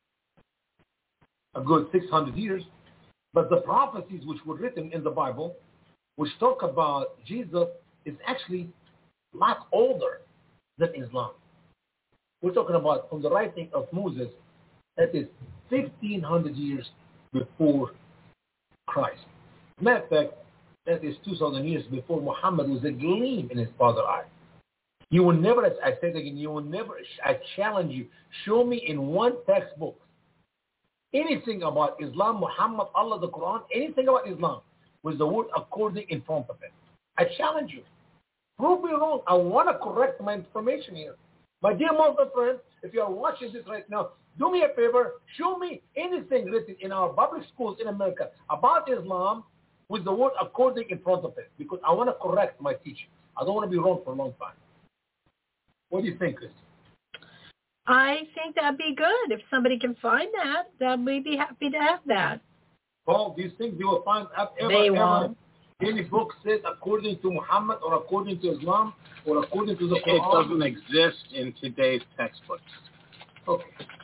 a good 600 years, but the prophecies which were written in the Bible, which talk about Jesus, is actually a lot older than Islam. We're talking about from the writing of Moses, that is 1,500 years before Christ. Matter of fact, that is 2,000 years before Muhammad was a gleam in his father's eye. You will never, as I said again, you will never, I challenge you, show me in one textbook anything about Islam, Muhammad, Allah, the Quran, anything about Islam with the word according in front of it. I challenge you. Prove me wrong. I want to correct my information here. My dear Muslim friends, if you are watching this right now, do me a favor, show me anything written in our public schools in America about Islam with the word according in front of it, because I want to correct my teaching. I don't want to be wrong for a long time. What do you think, Christy? I think that'd be good. If somebody can find that, then we'd be happy to have that. Well, these things you will find They won't. Any book says according to Muhammad or according to Islam or according to the Quran. It doesn't exist in today's textbooks. Okay.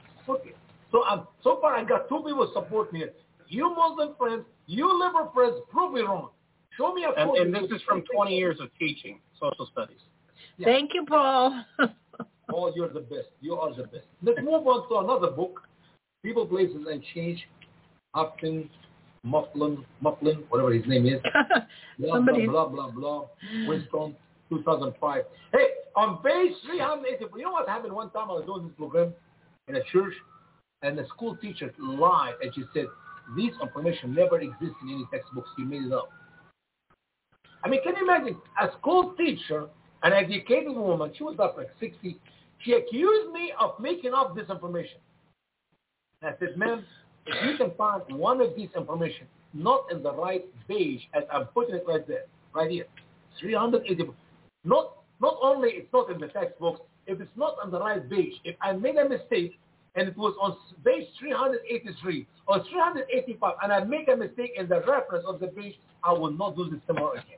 So far I got two people support me. You Muslim friends, you liberal friends, prove me wrong. Show me and this is from 20 years of teaching social studies. Yeah. Thank you, Paul. Paul, you're the best. You are the best. Let's move on to another book. People, Places, and Change. Upton, Mufflin, whatever his name is. Blah, blah, blah, blah. Winston, 2005. Hey, on page 384, you know what happened one time I was doing this program in a church, and the school teacher lied, and she said, this information never exists in any textbooks. You made it up. I mean, can you imagine a school teacher, an educated woman, she was up like 60, she accused me of making up this information. And I said, ma'am, if you can find one of these information not in the right page, as I'm putting it right there, right here, 380, not only it's not in the textbooks, if it's not on the right page, if I made a mistake and it was on page 383 or 385 and I make a mistake in the reference of the page, I will not do this tomorrow again.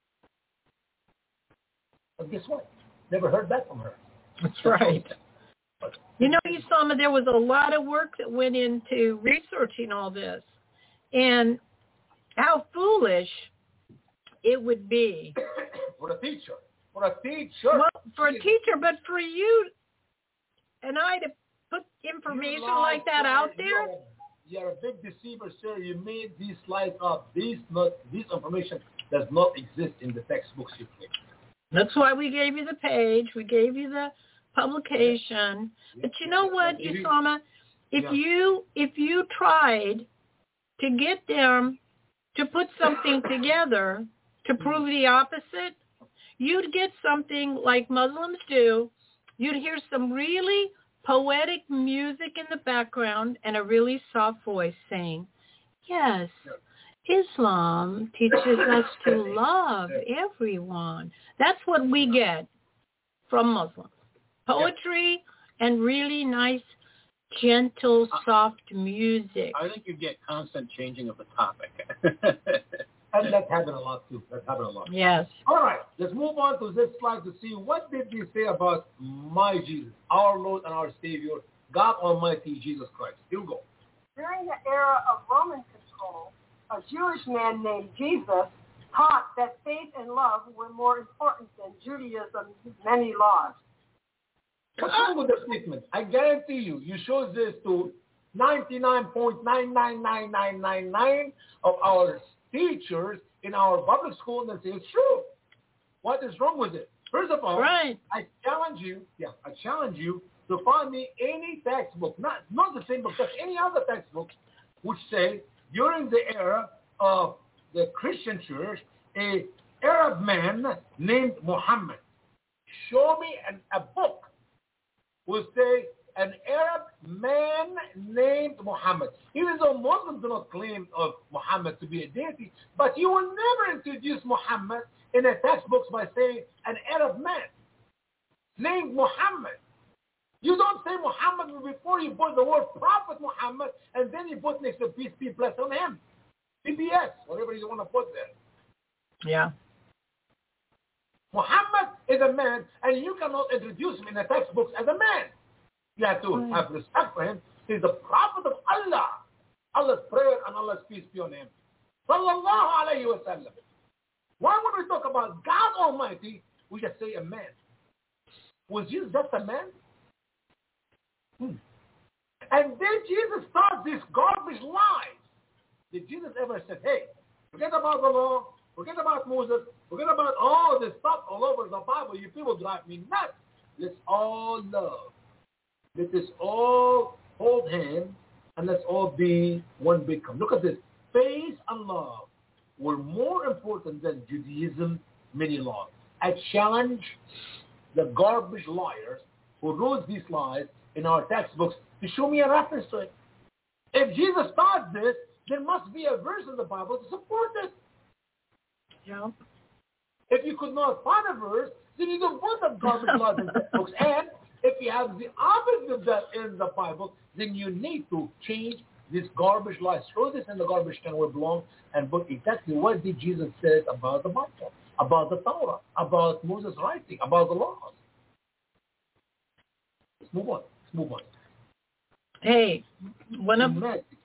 But guess what? Never heard that from her. That's right. You know, Usama, there was a lot of work that went into researching all this. And how foolish it would be. For a teacher. Well, for a teacher, but for you and I to put information like that out there. You're a big deceiver, sir. You made these slides up. This information does not exist in the textbooks you picked. That's why we gave you the page. We gave you the publication. Yeah. But you know what, Usama? If you tried to get them to put something together to prove the opposite, you'd get something like Muslims do. You'd hear some really poetic music in the background and a really soft voice saying, yes, Islam teaches us to love everyone. That's what we get from Muslims. Poetry and really nice, gentle, soft music. I think you get constant changing of the topic. And that's happened a lot too. Yes. All right, let's move on to this slide to see what did he say about my Jesus, our Lord and our Savior, God Almighty, Jesus Christ. Here we go. During the era of Roman control, a Jewish man named Jesus taught that faith and love were more important than Judaism's many laws. What's wrong with the statement? I guarantee you, you show this to 99.999999 of our teachers in our public school, and they say it's true. What is wrong with it? First of all, right. I challenge you to find me any textbook, not the same book, just any other textbook, which say during the era of the Christian church, a Arab man named Muhammad. Show me a book will say an Arab man named Muhammad. Even though Muslims do not claim of Muhammad to be a deity, but you will never introduce Muhammad in a textbook by saying an Arab man named Muhammad. You don't say Muhammad before you put the word Prophet Muhammad, and then you put next to peace be blessed on him. PBS, whatever you want to put there. Yeah. Muhammad is a man, and you cannot introduce him in the textbooks as a man. You have to have respect for him. He's the prophet of Allah. Allah's prayer and Allah's peace be on him. Sallallahu alayhi wa sallam. Why when we talk about God Almighty, we just say a man? Was Jesus just a man? And then Jesus taught these garbage lies. Did Jesus ever say, hey, forget about the law, forget about Moses, forget about all this stuff all over the Bible. You people drive me nuts. Let's all love. Let us all hold hands, and let's all be one big company. Look at this. Faith and love were more important than Judaism, many laws. I challenge the garbage liars who wrote these lies in our textbooks to show me a reference to it. If Jesus taught this, there must be a verse in the Bible to support it. Yeah. If you could not find a verse, then you don't put the garbage lies in textbooks. And if you have the opposite of that in the Bible, then you need to change these garbage lies. Throw this in the garbage can where it belongs and put exactly what did Jesus say about the Bible, about the Torah, about Moses' writing, about the laws. Let's move on. Hey, one of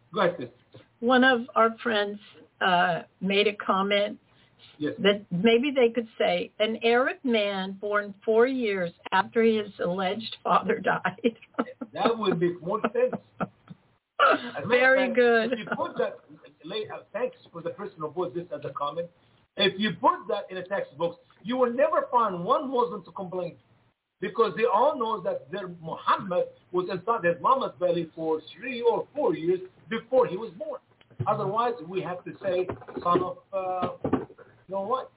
our friends made a comment that maybe they could say an Arab man born 4 years after his alleged father died. That would make more sense. Very good. If you put that, thanks for the person who put this as a comment. If you put that in a textbook, you will never find one Muslim to complain, because they all know that their Muhammad was inside his mama's belly for 3 or 4 years before he was born. Otherwise, we have to say son of, you know what?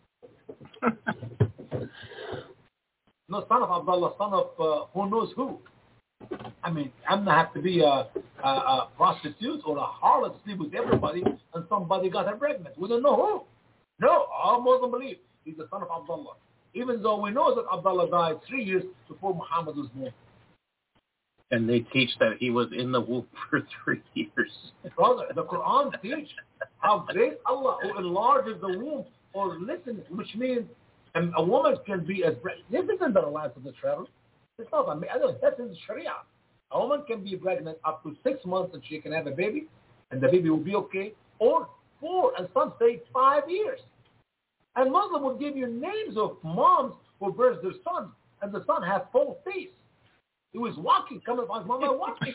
No, son of Abdullah, son of who knows who. I mean, I'm going to have to be a prostitute or a harlot to sleep with everybody, and somebody got her pregnant. We don't know who. No, all Muslims believe he's the son of Abdullah, even though we know that Abdullah died 3 years before Muhammad was born. And they teach that he was in the womb for 3 years. Brother, the Quran teaches how great Allah who enlarges the womb, or listen, which means a woman can be as pregnant. This isn't the life of the travel. It's not, that's in the Sharia. A woman can be pregnant up to 6 months and she can have a baby, and the baby will be okay, or 4, and some say 5 years. And Muslim will give you names of moms who birthed their son, and the son has full face. He was walking, coming by his mama walking.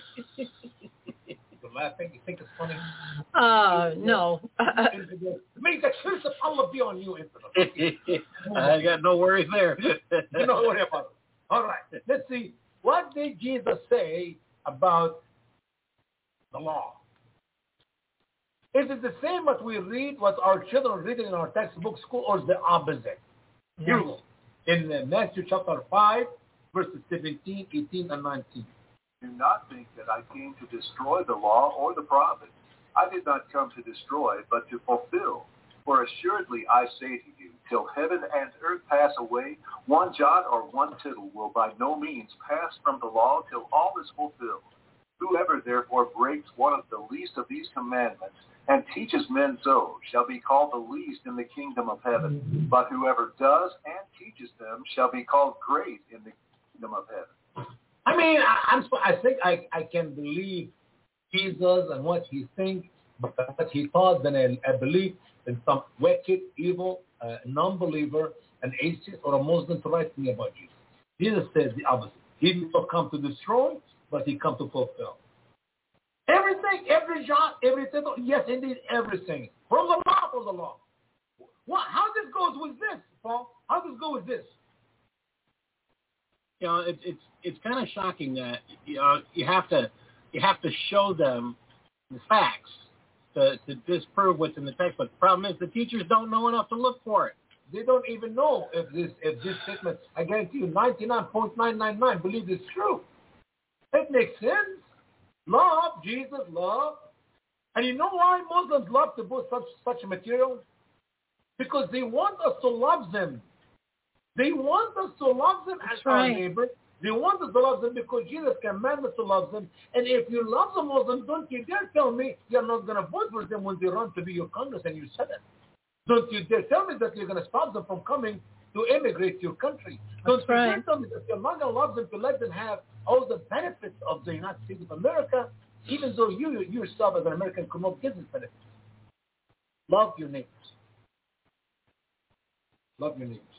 You're laughing. You think it's funny? No. May the curse of Allah be on you. I got no worries there. You don't worry about it. All right. Let's see. What did Jesus say about the law? Is it the same what we read, what our children read in our textbook school, or is the opposite? Here we go. In Matthew chapter 5, verses 17, 18, and 19. Do not think that I came to destroy the law or the prophets. I did not come to destroy, but to fulfill. For assuredly I say to you, till heaven and earth pass away, one jot or one tittle will by no means pass from the law till all is fulfilled. Whoever therefore breaks one of the least of these commandments and teaches men so shall be called the least in the kingdom of heaven. But whoever does and teaches them shall be called great in the kingdom of heaven. I mean, I think I can believe Jesus and what he thinks, but he thought than I believe in some wicked, evil, non-believer, an atheist, or a Muslim to write to me about Jesus. Jesus says the opposite. He did not come to destroy, but he come to fulfill. Everything, every jot, every tittle, yes, indeed, everything. From the law. What? How this goes with this, Paul? How does this go with this? You know, it's kind of shocking that you have to show them the facts to disprove what's in the textbook. The problem is the teachers don't know enough to look for it. They don't even know if this statement, I guarantee you, 99.999 believe it's true. It makes sense. Love, Jesus, love. And you know why Muslims love to put such material? Because they want us to love them. They want us to love them as our neighbor. They want us to love them because Jesus commanded us to love them. And if you love the Muslims, don't you dare tell me you're not going to vote for them when they run to be your Congress and your Senate. Don't you dare tell me that you're going to stop them from coming to immigrate to your country. Don't you dare tell me that you're not going to love them to let them have all the benefits of the United States of America, even though you yourself as an American could not get these benefits. Love your neighbors. Love your neighbors.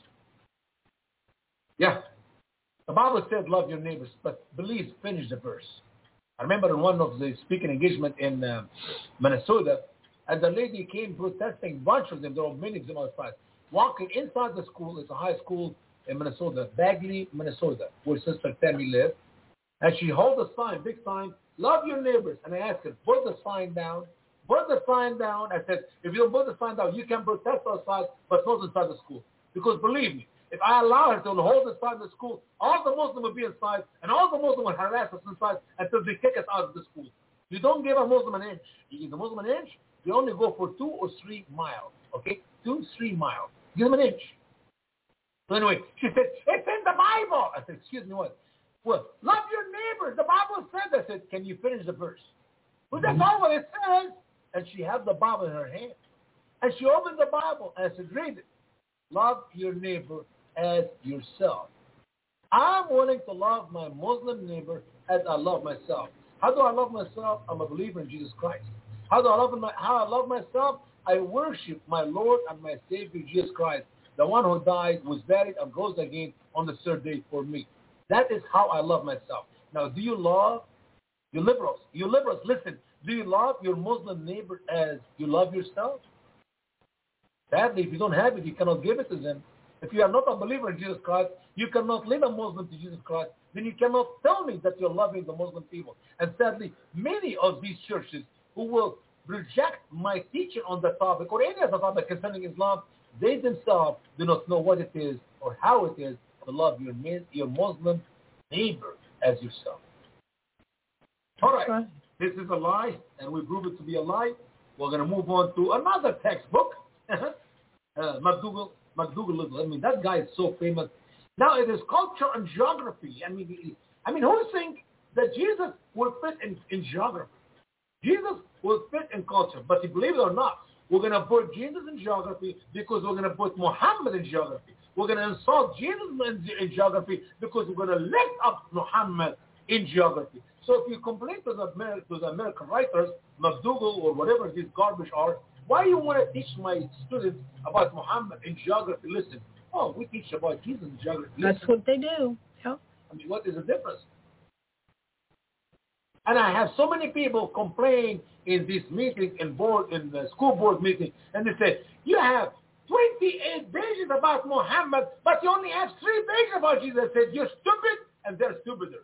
Yeah. The Bible said love your neighbors, but please finish the verse. I remember in one of the speaking engagement in Minnesota, and the lady came protesting, bunch of them, there were many of them outside, walking inside the school. It's a high school in Minnesota, Bagley, Minnesota, where Sister Tammy lived. And she held a sign, big sign, love your neighbors. And I asked her, put the sign down. Put the sign down. I said, if you don't put the sign down, you can protest outside, but not inside the school. Because believe me, if I allow her to hold inside the school, all the Muslims will be inside, and all the Muslims will harass us inside until they kick us out of the school. You don't give a Muslim an inch. You give the Muslim an inch, you only go for 2 or 3 miles. Okay? 2-3 miles. Give them an inch. So anyway, she said, it's in the Bible. I said, excuse me, what? Well, love your neighbors. The Bible said. I said, can you finish the verse? Well, that's all what it says. And she had the Bible in her hand. And she opened the Bible and I said, read it. Love your neighbor as yourself. I'm willing to love my Muslim neighbor as I love myself. How do I love myself? I'm a believer in Jesus Christ. How I love myself? I worship my Lord and my Savior Jesus Christ, the one who died, was buried, and rose again on the third day for me. That is how I love myself. Now, do you love you liberals? You liberals, listen. Do you love your Muslim neighbor as you love yourself? Sadly, if you don't have it, you cannot give it to them. If you are not a believer in Jesus Christ, you cannot lead a Muslim to Jesus Christ. Then you cannot tell me that you're loving the Muslim people. And sadly, many of these churches who will reject my teaching on the topic or any other topic concerning Islam, they themselves do not know what it is or how it is to love your Muslim neighbor as yourself. All right. This is a lie, and we prove it to be a lie. We're going to move on to another textbook. McDougall, I mean, that guy is so famous. Now, it is culture and geography. I mean, who think that Jesus will fit in geography? Jesus will fit in culture. But believe it or not, we're going to put Jesus in geography because we're going to put Muhammad in geography. We're going to insult Jesus in geography because we're going to lift up Muhammad in geography. So if you complain to the American writers, McDougall or whatever these garbage are, why you want to teach my students about Muhammad in geography? Listen, we teach about Jesus in geography. Listen. That's what they do. Yeah. I mean, what is the difference? And I have so many people complain in this meeting, in the school board meeting, and they say, you have 28 pages about Muhammad, but you only have 3 pages about Jesus. I said, you're stupid, and they're stupider.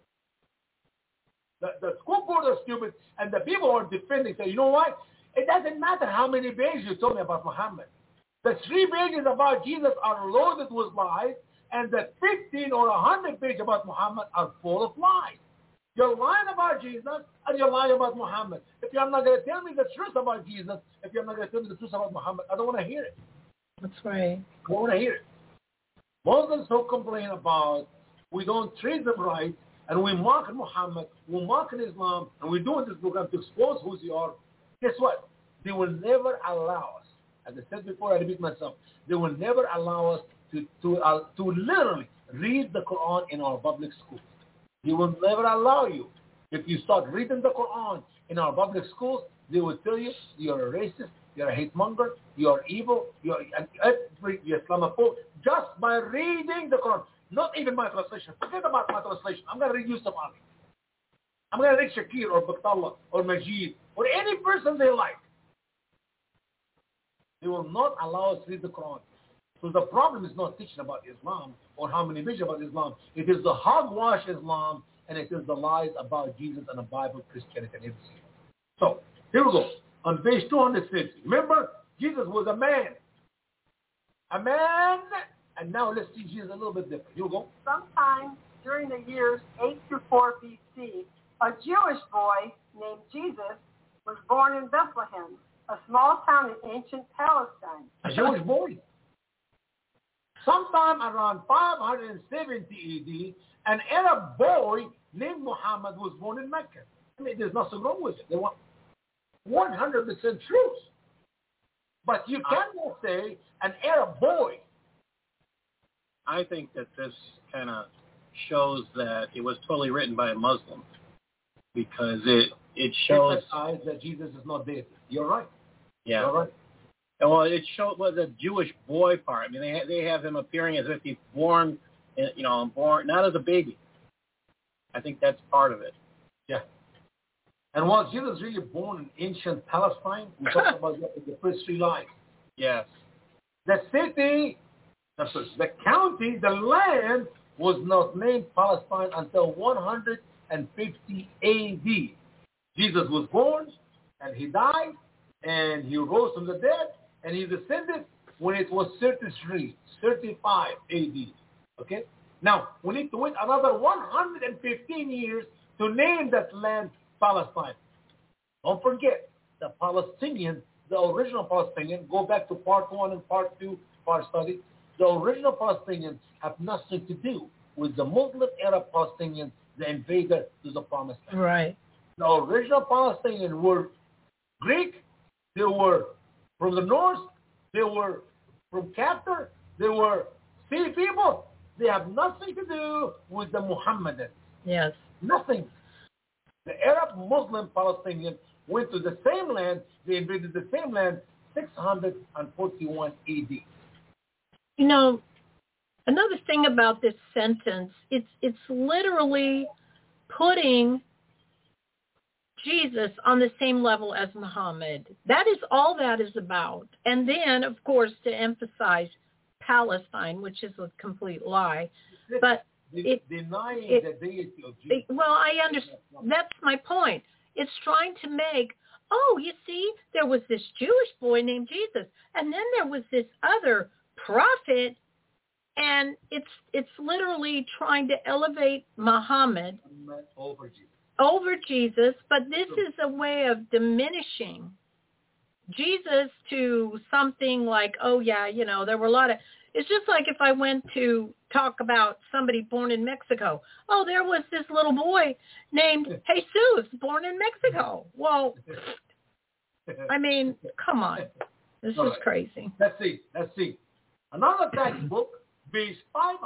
The school board are stupid, and the people are defending say, you know what? It doesn't matter how many pages you told me about Muhammad. The 3 pages about Jesus are loaded with lies, and the 15 or 100 pages about Muhammad are full of lies. You're lying about Jesus, and you're lying about Muhammad. If you're not going to tell me the truth about Jesus, if you're not going to tell me the truth about Muhammad, I don't want to hear it. That's right. I don't want to hear it. Muslims who complain about we don't treat them right, and we mock Muhammad, we mock Islam, and we're doing this program to expose who they are, guess what? They will never allow us, as I said before, I repeat myself, they will never allow us to literally read the Quran in our public schools. They will never allow you. If you start reading the Quran in our public schools, they will tell you you're a racist, you're a hate monger, you're evil, you're Islamophobe, just by reading the Quran. Not even my translation. Forget about my translation. I'm going to read you some of it. I'm going to read Shakir or Baktullah or Majid or any person they like. They will not allow us to read the Quran. So the problem is not teaching about Islam or how many visions about Islam. It is the hogwash Islam, and it is the lies about Jesus and the Bible, Christianity, and everything. So here we go. On page 250. Remember, Jesus was a man. A man. And now let's see Jesus a little bit different. Here we go. Sometime during the years 8 to 4 BC, a Jewish boy named Jesus was born in Bethlehem, a small town in ancient Palestine. A Jewish boy. Sometime around 570 AD, an Arab boy named Muhammad was born in Mecca. I mean, there's nothing wrong with it. They want 100% truth. But you cannot say an Arab boy. I think that this kind of shows that it was totally written by a Muslim, because it shows that Jesus is not deity. You're right. Yeah. You're right. Well, it showed was a Jewish boy part. I mean, they have him appearing as if he's born, born not as a baby. I think that's part of it. Yeah. And was Jesus really born in ancient Palestine? We talked about that in the first 3 lines. Yes. The city, the county, the land was not named Palestine until 150 A.D. Jesus was born, and he died, and he rose from the dead, and he descended when it was 35 A.D. Okay? Now, we need to wait another 115 years to name that land Palestine. Don't forget, the Palestinian, the original Palestinian, go back to part 1 and part 2 of our study. The original Palestinians have nothing to do with the Muslim Arab Palestinians, the invader to the promised land. Right. The original Palestinians were Greek, they were from the north, they were from Qatar, they were sea people. They have nothing to do with the Muhammadans. Yes. Nothing. The Arab Muslim Palestinians went to the same land, they invaded the same land 641 AD. You know, another thing about this sentence, it's literally putting Jesus on the same level as Muhammad. That is all that is about. And then, of course, to emphasize Palestine, which is a complete lie. But denying the deity of Jesus. Well, I understand. That's my point. It's trying to make, you see, there was this Jewish boy named Jesus, and then there was this other prophet, and it's literally trying to elevate Muhammad over Jesus, but this is a way of diminishing Jesus to something like, there were a lot of, it's just like if I went to talk about somebody born in Mexico. Oh, there was this little boy named Jesus born in Mexico. Well, I mean, come on. This is crazy. Let's see. Another textbook, page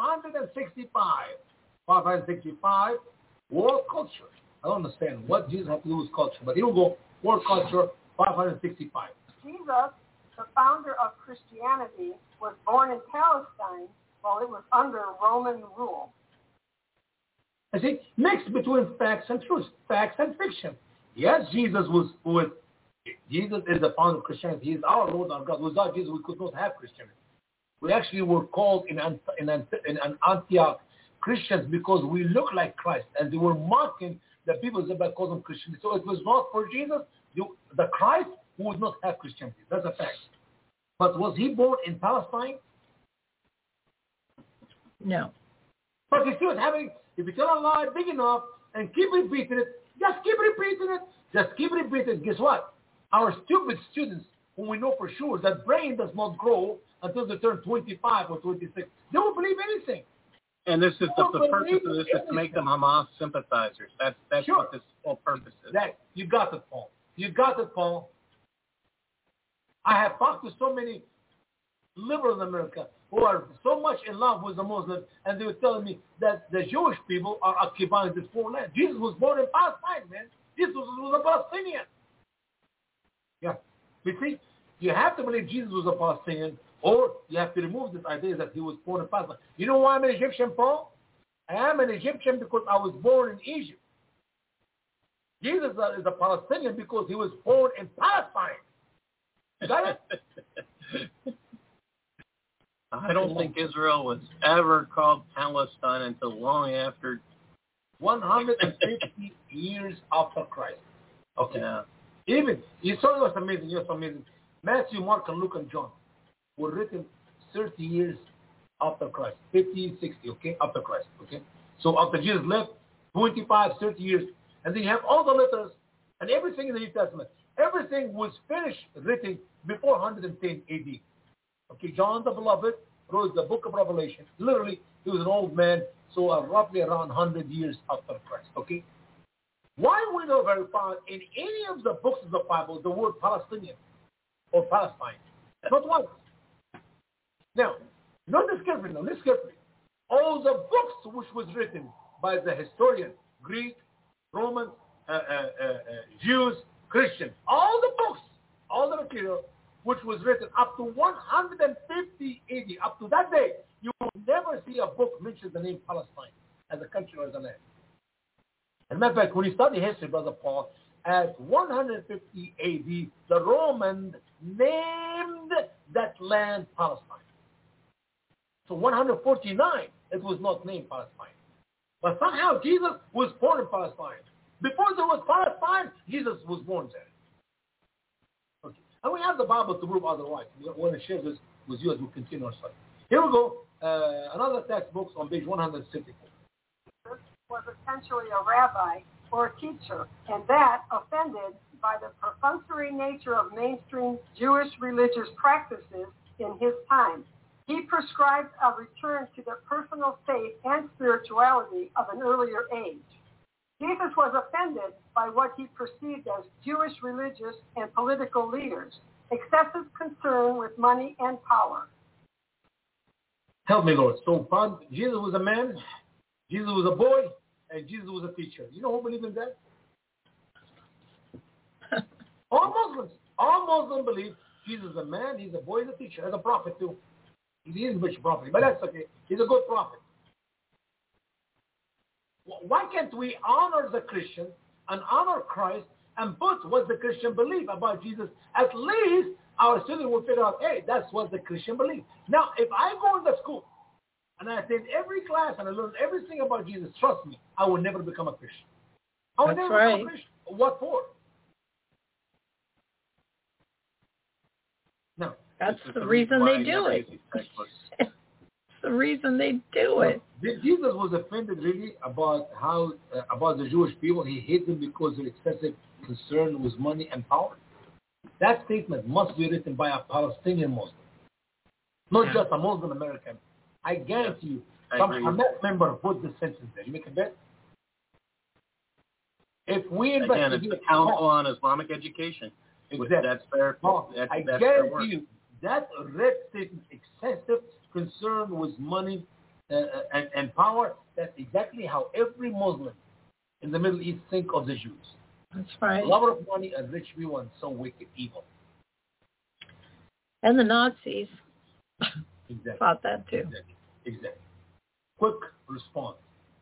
565, world culture. I don't understand what Jesus has to do with culture, but here we go. World culture, 565. Jesus, the founder of Christianity, was born in Palestine while it was under Roman rule. I see, mixed between facts and truth, facts and fiction. Yes, Jesus is the founder of Christianity. He is our Lord, our God. Without Jesus, we could not have Christianity. We actually were called in Antioch Christians because we look like Christ, and they were mocking the people that called them Christians. So it was not for Jesus, the Christ, who would not have Christianity. That's a fact. But was he born in Palestine? No. But you see what's happening? If you tell a lie big enough and keep repeating it, just keep repeating it. Guess what? Our stupid students, whom we know for sure that brain does not grow until they turn 25 or 26, they will believe anything. And this is the purpose of this is to make them Hamas sympathizers. That's sure. What this whole purpose is. You got it, Paul. I have talked to so many liberals in America who are so much in love with the Muslims, and they were telling me that the Jewish people are occupying this foreign land. Jesus was born in Palestine, man. Jesus was a Palestinian. Yeah. You see? You have to believe Jesus was a Palestinian, or you have to remove this idea that he was born in Palestine. You know why I'm an Egyptian, Paul? I am an Egyptian because I was born in Egypt. Jesus is a Palestinian because he was born in Palestine. You got it? I don't think Israel was ever called Palestine until long after 150 years after Christ. Okay. Yeah. Even, you saw what's amazing, you're so amazing. Matthew, Mark, and Luke, and John were written 30 years after Christ. 50, 60, okay, after Christ, okay? So after Jesus left, 25, 30 years. And then you have all the letters and everything in the New Testament. Everything was finished, written before 110 AD. Okay, John the Beloved wrote the book of Revelation. Literally, he was an old man, so roughly around 100 years after Christ. Okay? Why we never found in any of the books of the Bible the word Palestinian or Palestine? Not once. Now, notice carefully. All the books which was written by the historian, Greek, Roman, Jews, Christian, all the books, all the material which was written up to 150 AD, up to that day, you will never see a book mention the name Palestine as a country or as a land. As a matter of fact, when you study history, Brother Paul, at 150 AD, the Romans named that land Palestine. So 149, it was not named Palestine. But somehow Jesus was born in Palestine. Before there was Palestine, Jesus was born there. Okay. And we have the Bible to prove otherwise. We want to share this with you as we continue our study. Here we go. Another textbook on page 164. Was essentially a rabbi or a teacher, and that offended by the perfunctory nature of mainstream Jewish religious practices in his time. He prescribed a return to the personal faith and spirituality of an earlier age. Jesus was offended by what he perceived as Jewish religious and political leaders, excessive concern with money and power. Help me, Lord. So Jesus was a man, Jesus was a boy, and Jesus was a teacher. You know who believe in that? All Muslims believe Jesus is a man, he's a boy, he's a teacher, he's a prophet too. He is a bishop prophet, but that's okay. He's a good prophet. Why can't we honor the Christian and honor Christ and put what the Christian believe about Jesus? At least our students will figure out, hey, that's what the Christian believe. Now, if I go into school and I attend every class and I learn everything about Jesus, trust me, I will never become a Christian. I will never become a Christian. What for? No. That's the reason they do it. That's the reason they do it. Jesus was offended really about how about the Jewish people. He hated them because of excessive concern with money and power. That statement must be written by a Palestinian Muslim, not just a Muslim American. I guarantee you, some Hamas member put the sentence there. You make a bet? If we investigate... Again, it's the Council on Islamic Education. Exactly. That's their... I guarantee you, that red statement, excessive concern with money and power, that's exactly how every Muslim in the Middle East think of the Jews. That's right. A lot of money and rich people and so wicked, evil. And the Nazis thought that too. Exactly. Quick response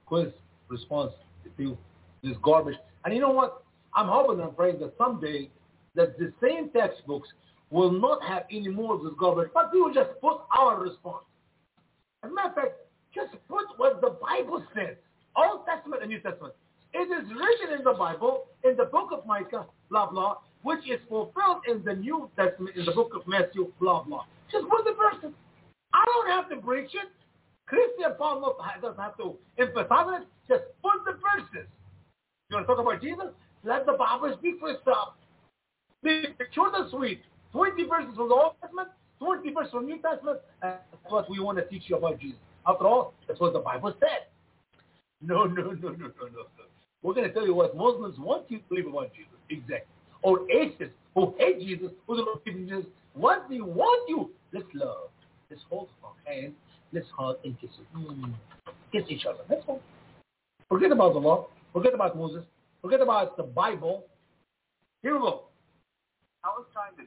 to this garbage. And you know what? I'm hoping and praying that someday that the same textbooks will not have any more of this garbage, but we will just put our response. As a matter of fact, just put what the Bible says. Old Testament and New Testament. It is written in the Bible, in the book of Micah, blah, blah, which is fulfilled in the New Testament, in the book of Matthew, blah, blah. Just put the verses. I don't have to preach it. Christian Paul doesn't have to emphasize it. Just put the verses. You want to talk about Jesus? Let the Bible speak for itself. Be short and sweet. 20 verses from the Old Testament, 20 verses from the New Testament. That's what we want to teach you about Jesus. After all, that's what the Bible said. No. We're going to tell you what Muslims want you to believe about Jesus. Exactly. Or atheists who hate Jesus, who don't believe in Jesus. What they want you? Let's love. Let's hold our hands. Let's hug and kiss each other. That's all. Forget about the law. Forget about Moses. Forget about the Bible. Here we go. Palestine did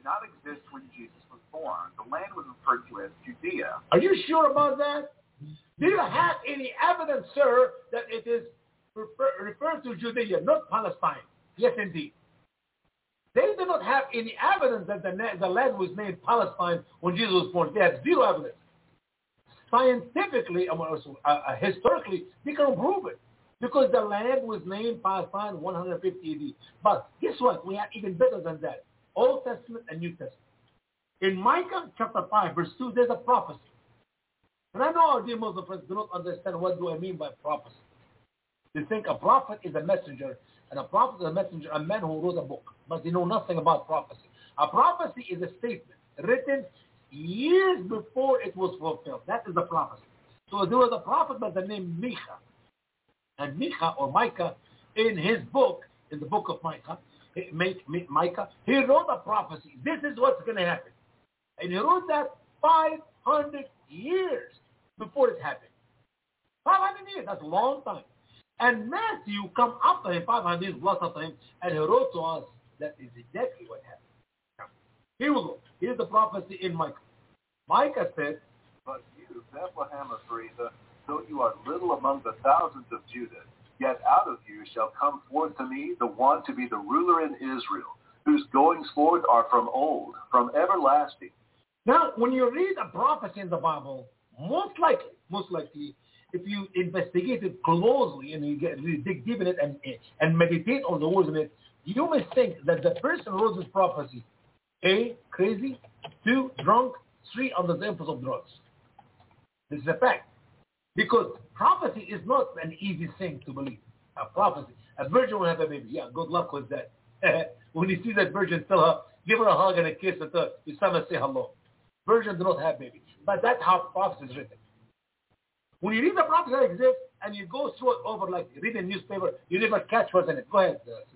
not exist when Jesus was born. The land was referred to as Judea. Are you sure about that? Do you have any evidence, sir, that it is referred to Judea, not Palestine? Yes, indeed. They do not have any evidence that the land was named Palestine when Jesus was born. They have zero evidence. Scientifically, historically, they can prove it because the land was named Palestine 150 AD. But guess what? We have even better than that. Old Testament and New Testament. In Micah chapter 5, verse 2, there's a prophecy. And I know our dear Muslim friends do not understand what do I mean by prophecy. They think a prophet is a messenger, and a prophet is a messenger, a man who wrote a book. But they know nothing about prophecy. A prophecy is a statement written years before it was fulfilled. That is the prophecy. So there was a prophet by the name Micah. And Micah, or Micah, in his book, in the book of Micah, he wrote a prophecy. This is what's going to happen. And he wrote that 500 years before it happened. 500 years, that's a long time. And Matthew come after him, 500 years plus after him, and he wrote to us that is exactly what happened. Now, here we go. Here's the prophecy in Micah. Micah said, "But you, Bethlehem Ephrathah, though you are little among the thousands of Judah, yet out of you shall come forth to me the one to be the ruler in Israel, whose goings forth are from old, from everlasting." Now, when you read a prophecy in the Bible, most likely, if you investigate it closely and you really dig deep in it and meditate on the words in it, you may think that the person who wrote this prophecy, A, crazy, 2, drunk, 3, under the influence of drugs. This is a fact. Because prophecy is not an easy thing to believe. A prophecy. A virgin will have a baby. Yeah, good luck with that. When you see that virgin, tell her, give her a hug and a kiss and tell your son and say hello. Virgins do not have babies. But that's how prophecy is written. When you read the prophecy that exists and you go through it over like reading a newspaper, you never catch what's in it. Go ahead, sister.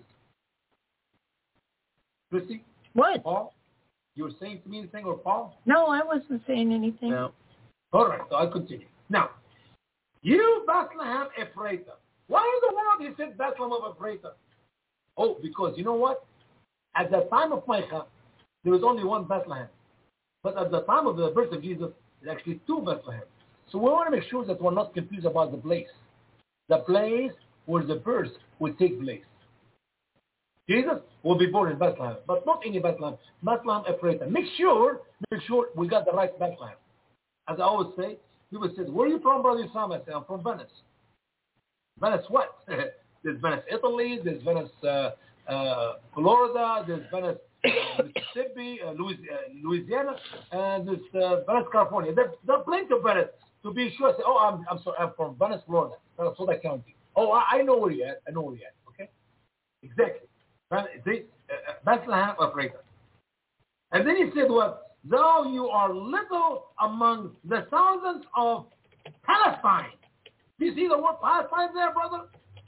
Christy? What? Paul? You were saying to me anything, or Paul? No, I wasn't saying anything. No. All right, so I'll continue. Now, you Bethlehem Ephrathah. Why in the world he said Bethlehem of Ephrathah? Oh, because you know what? At the time of Micah, there was only one Bethlehem. But at the time of the birth of Jesus, there's actually two Bethlehem. So we want to make sure that we're not confused about the place. The place where the birth will take place. Jesus will be born in Bethlehem, but not any Bethlehem. Bethlehem Ephrathah. Make sure we got the right Bethlehem. As I always say, people say, "Where are you from, Brother Islam?" I say, "I'm from Venice." Venice what? There's Venice, Italy. There's Venice, Florida. There's Venice, Mississippi, Louisiana, and there's Venice, California. There's plenty of Venice. To be sure, I say, "Oh, I'm sorry, I'm from Venice, Florida, Sarasota County." Oh, I know where you're at. Okay, exactly. Bethlehem Ephrathah. And then he said, "What? Though you are little among the thousands of Palestine." Do you see the word Palestine there, brother?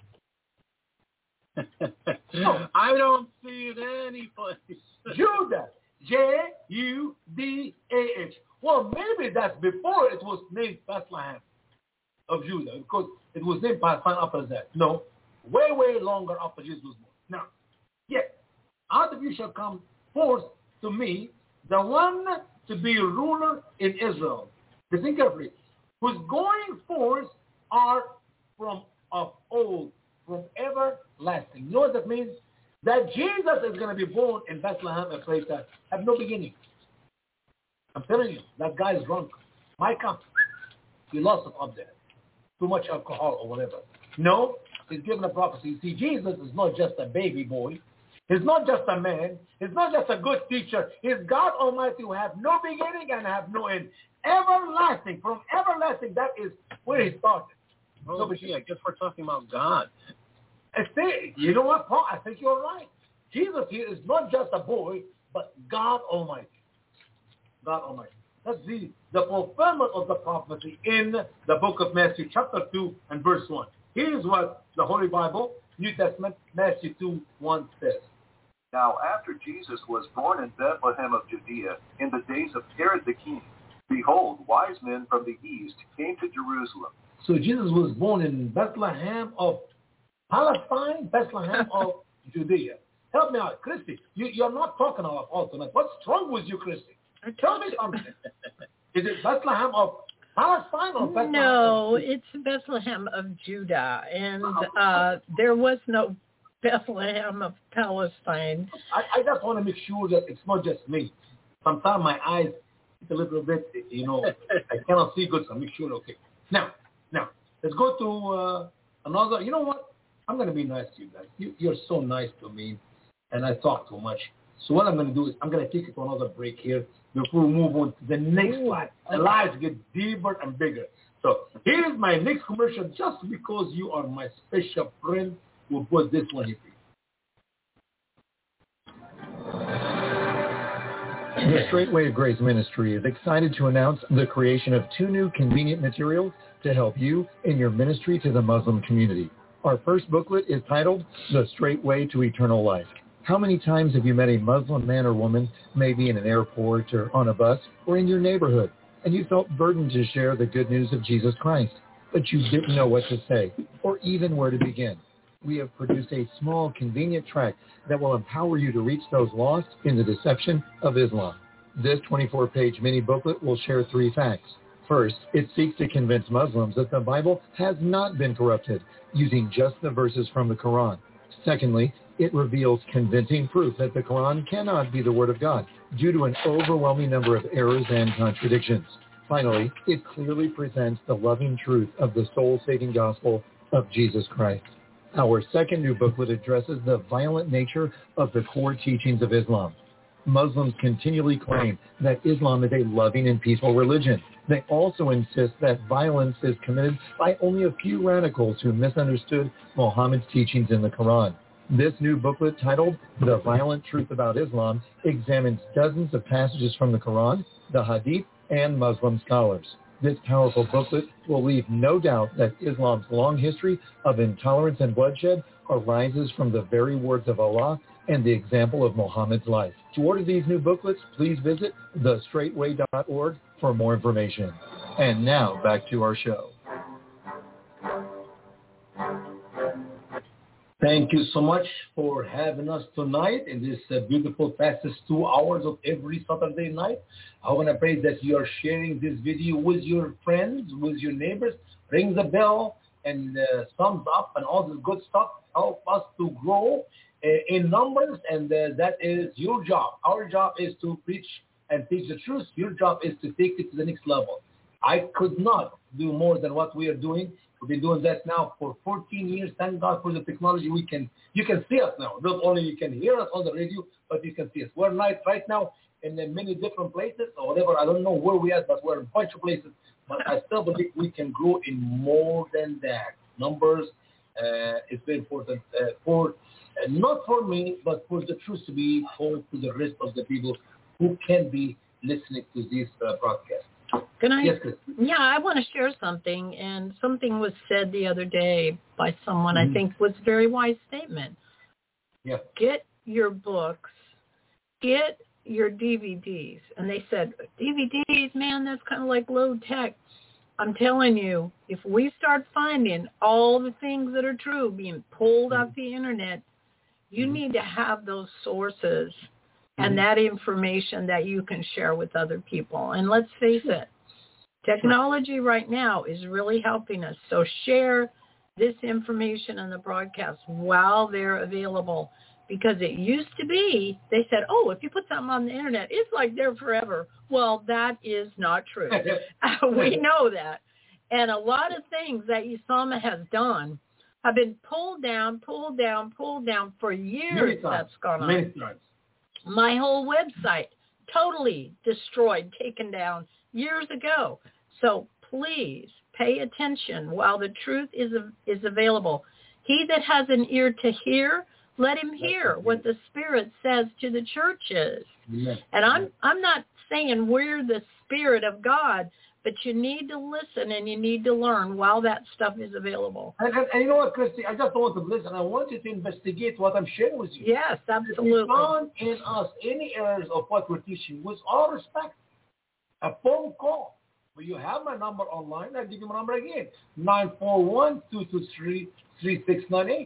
No. I don't see it any place. Judah. J-U-D-A-H. Well, maybe that's before it was named Bethlehem of Judah, because it was named Palestine after that. No, way, way longer after Jesus was born. Now, yet, out of you shall come forth to me the one to be ruler in Israel. Listen carefully. Whose going forth are from of old, from everlasting. You know what that means? That Jesus is going to be born in Bethlehem Ephrathah have no beginning. I'm telling you, that guy is drunk. Micah, he lost it up there. Too much alcohol or whatever. No, he's given a prophecy. You see, Jesus is not just a baby boy. He's not just a man. He's not just a good teacher. He's God Almighty who have no beginning and have no end. Everlasting. From everlasting, that is where he started. Oh, gee, I guess we're talking about God. You know what, Paul? I think you're right. Jesus here is not just a boy, but God Almighty. God Almighty. That's the fulfillment of the prophecy in the book of Matthew, chapter 2 and verse 1. Here's what the Holy Bible, New Testament, Matthew 2:1 says. Now after Jesus was born in Bethlehem of Judea, in the days of Herod the king, behold, wise men from the east came to Jerusalem. So Jesus was born in Bethlehem of Palestine, Bethlehem of Judea. help me out. Christy, you're not talking about all tonight. What's wrong with you, Christy? Tell me something. Is it Bethlehem of Palestine or Bethlehem? No, it's Bethlehem of Judah. And there was no Bethlehem of Palestine. I just want to make sure that it's not just me. Sometimes my eyes get a little bit, I cannot see good, so make sure, okay. Now, let's go to another. You know what? I'm going to be nice to you guys. You're so nice to me, and I talk too much. So what I'm going to do is I'm going to take it to another break here before we move on to the next slide. The lives get deeper and bigger. So here's my next commercial just because you are my special friend. We'll put this one here. The Straight Way of Grace Ministry is excited to announce the creation of 2 new convenient materials to help you in your ministry to the Muslim community. Our first booklet is titled The Straight Way to Eternal Life. How many times have you met a Muslim man or woman, maybe in an airport or on a bus or in your neighborhood, and you felt burdened to share the good news of Jesus Christ, but you didn't know what to say or even where to begin? We have produced a small, convenient tract that will empower you to reach those lost in the deception of Islam. This 24-page mini booklet will share 3 facts. First, it seeks to convince Muslims that the Bible has not been corrupted, using just the verses from the Quran. Secondly, it reveals convincing proof that the Quran cannot be the Word of God due to an overwhelming number of errors and contradictions. Finally, it clearly presents the loving truth of the soul-saving gospel of Jesus Christ. Our second new booklet addresses the violent nature of the core teachings of Islam. Muslims continually claim that Islam is a loving and peaceful religion. They also insist that violence is committed by only a few radicals who misunderstood Muhammad's teachings in the Quran. This new booklet, titled The Violent Truth About Islam, examines dozens of passages from the Quran, the Hadith, and Muslim scholars. This powerful booklet will leave no doubt that Islam's long history of intolerance and bloodshed arises from the very words of Allah and the example of Muhammad's life. To order these new booklets, please visit thestraightway.org for more information. And now, back to our show. Thank you so much for having us tonight in this beautiful fastest 2 hours of every Saturday night. I want to pray that you are sharing this video with your friends, with your neighbors. Ring the bell and thumbs up and all this good stuff. Help us to grow in numbers, and that is your job. Our job is to preach and teach the truth. Your job is to take it to the next level. I could not do more than what we are doing. We've been doing that now for 14 years. Thank God for the technology. You can see us now. Not only you can hear us on the radio, but you can see us. We're right now in many different places or whatever. I don't know where we are, but we're in a bunch of places. But I still believe we can grow in more than that. Numbers is very important not for me, but for the truth to be told to the rest of the people who can be listening to this broadcast. Can I? Yes, Chris. Yeah, I want to share something. And something was said the other day by someone I think was a very wise statement. Yeah. Get your books. Get your DVDs. And they said, DVDs, man, that's kind of like low tech. I'm telling you, if we start finding all the things that are true being pulled off the internet, you need to have those sources and that information that you can share with other people. And let's face it, technology right now is really helping us. So share this information on the broadcast while they're available, because it used to be, they said, oh, if you put something on the internet, it's like there forever. Well, that is not true. We know that. And a lot of things that Usama has done have been pulled down for years. That's gone on. Many times. My whole website, totally destroyed, taken down years ago. So please pay attention while the truth is available. He that has an ear to hear, let him hear what the Spirit says to the churches. Amen. And I'm not saying we're the Spirit of God, but you need to listen and you need to learn while that stuff is available. And you know what, Christy, I just don't want to listen. I want you to investigate what I'm sharing with you. Yes, absolutely. If you found in us any errors of what we're teaching, with all respect, a phone call. Well, you have my number online. I'll give you my number again, 941-223-3698.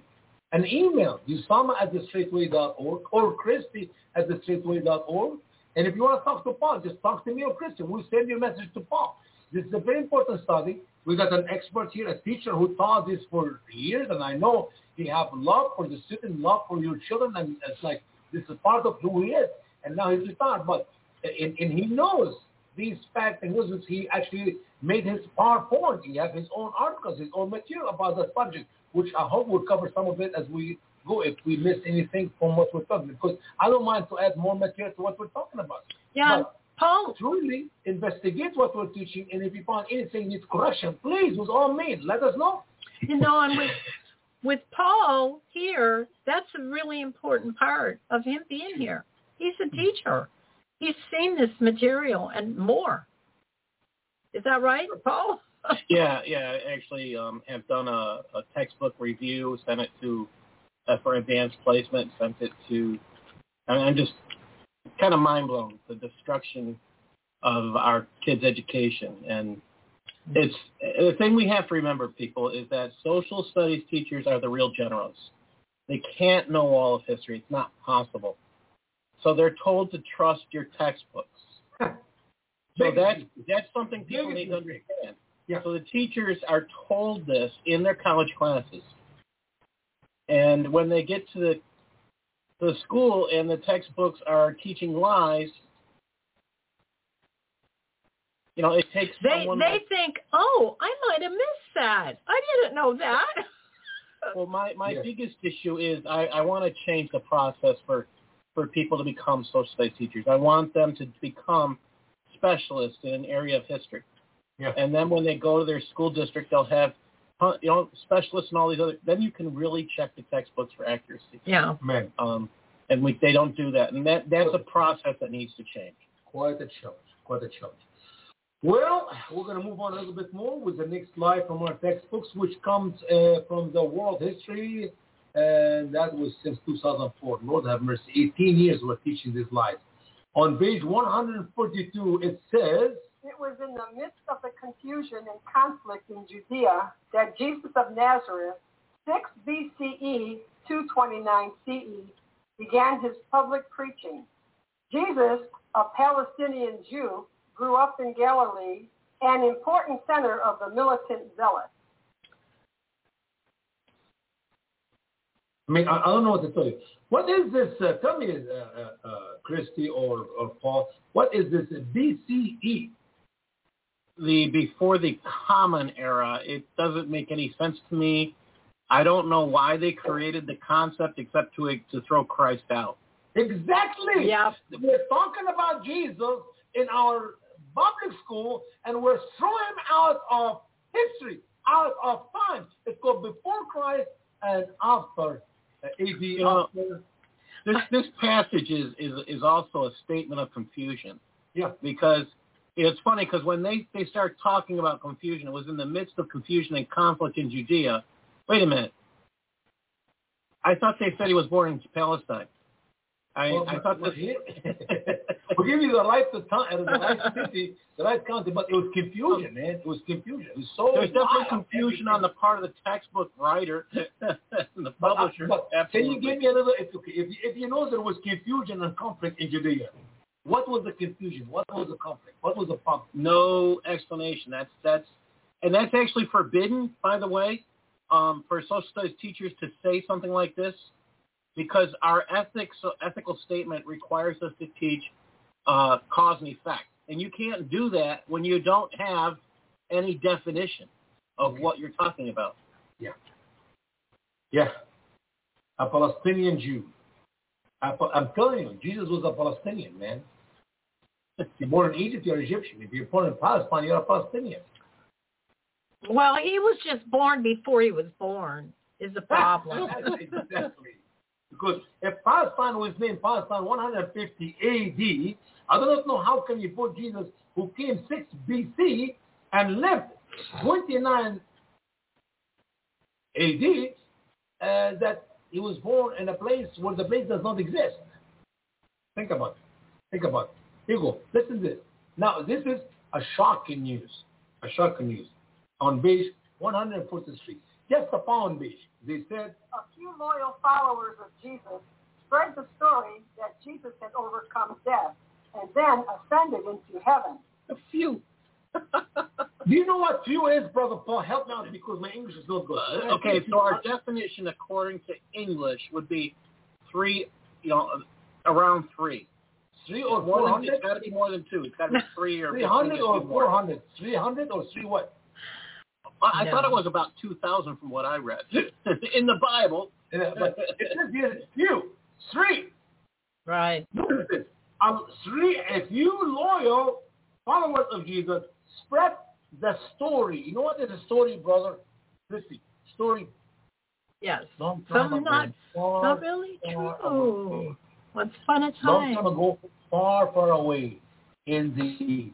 an email, usama@thestraightway.org or Christy@thestraightway.org. And if you want to talk to Paul, just talk to me or Christian. We'll send you a message to Paul. This is a very important study. We got an expert here, a teacher who taught this for years, and I know he have love for the student, love for your children, and it's like this is part of who he is. And now he's retired, but and he knows these facts and uses. He actually made his PowerPoint. He has his own articles, his own material about the subject, which I hope we'll cover some of it as we go if we miss anything from what we're talking, because I don't mind to add more material to what we're talking about. Yeah, but Paul. Truly investigate what we're teaching, and if you find anything needs correction, please, with all means, let us know. And with Paul here, that's a really important part of him being here. He's a teacher. He's seen this material and more. Is that right, Paul? Yeah. Actually, have done a textbook review, sent it to for advanced placement, sent it to. I'm just kind of mind blown, the destruction of our kids' education. And it's the thing we have to remember, people, is that social studies teachers are the real generals. They can't know all of history. It's not possible. So they're told to trust your textbooks. So that's something people need to understand. Yeah. So the teachers are told this in their college classes. And when they get to the school and the textbooks are teaching lies, it takes someone... They think, oh, I might have missed that. I didn't know that. Well, my biggest issue is I want to change the process for people to become social studies teachers. I want them to become specialists in an area of history. Yeah. And then when they go to their school district, they'll have specialists and all these other. Then you can really check the textbooks for accuracy. Yeah. Man. And they don't do that, and that's a process that needs to change. Quite a challenge. Well, we're going to move on a little bit more with the next slide from our textbooks, which comes from the world history, and that was since 2004. Lord have mercy, 18 years we're teaching these slides. On page 142, it says, it was in the midst of the confusion and conflict in Judea that Jesus of Nazareth, 6 BCE, 229 CE, began his public preaching. Jesus, a Palestinian Jew, grew up in Galilee, an important center of the militant zealots. I don't know what to tell you. What is this? Tell me, Christy or Paul, what is this BCE? Before the Common Era. It doesn't make any sense to me. I don't know why they created the concept except to throw Christ out. Exactly. Yeah. We're talking about Jesus in our public school, and we're throwing him out of history, out of time. It's called before Christ and after AD. This passage is also a statement of confusion. Yeah. Because it's funny, because when they start talking about confusion, it was in the midst of confusion and conflict in Judea. Wait a minute. I thought they said he was born in Palestine. I thought this... We'll give you the right to the right city, the right county, but it was confusion, man. It was confusion. It was so There's definitely confusion on the part of the textbook writer and the publisher. But can you give me a little, if you know there was confusion and conflict in Judea, what was the confusion? What was the conflict? What was the problem? No explanation. That's actually forbidden, by the way, for social studies teachers to say something like this, because our ethical statement requires us to teach cause and effect. And you can't do that when you don't have any definition of what you're talking about. Yeah. A Palestinian Jew. I'm telling you, Jesus was a Palestinian, man. If you're born in Egypt, you're Egyptian. If you're born in Palestine, you're a Palestinian. Well, he was just born before he was born, is the problem. Exactly. Because if Palestine was named Palestine 150 A.D., I do not know how can you put Jesus, who came 6 B.C. and lived 29 A.D., that he was born in a place where the place does not exist. Think about it. Here you go. Listen to this. Now, this is a shocking news. On page 143. just the foundation. They said, a few loyal followers of Jesus spread the story that Jesus had overcome death and then ascended into heaven. a few. Do you know what few is, Brother Paul? Help me out because my English is not good. Okay, so our definition according to English would be 3, around 3. 3 or More 400? It's got to be more than 2. It's got to be 3 or 300 or 400? 300 or 3 what? I thought it was about 2,000 from what I read in the Bible. But it says here, few. 3. Right. Look at this. 3, if you loyal followers of Jesus, spread the story. You know what is a story, brother? Christy, story. Yes. Some not really true. Once upon a time. Long time ago, far, far away in the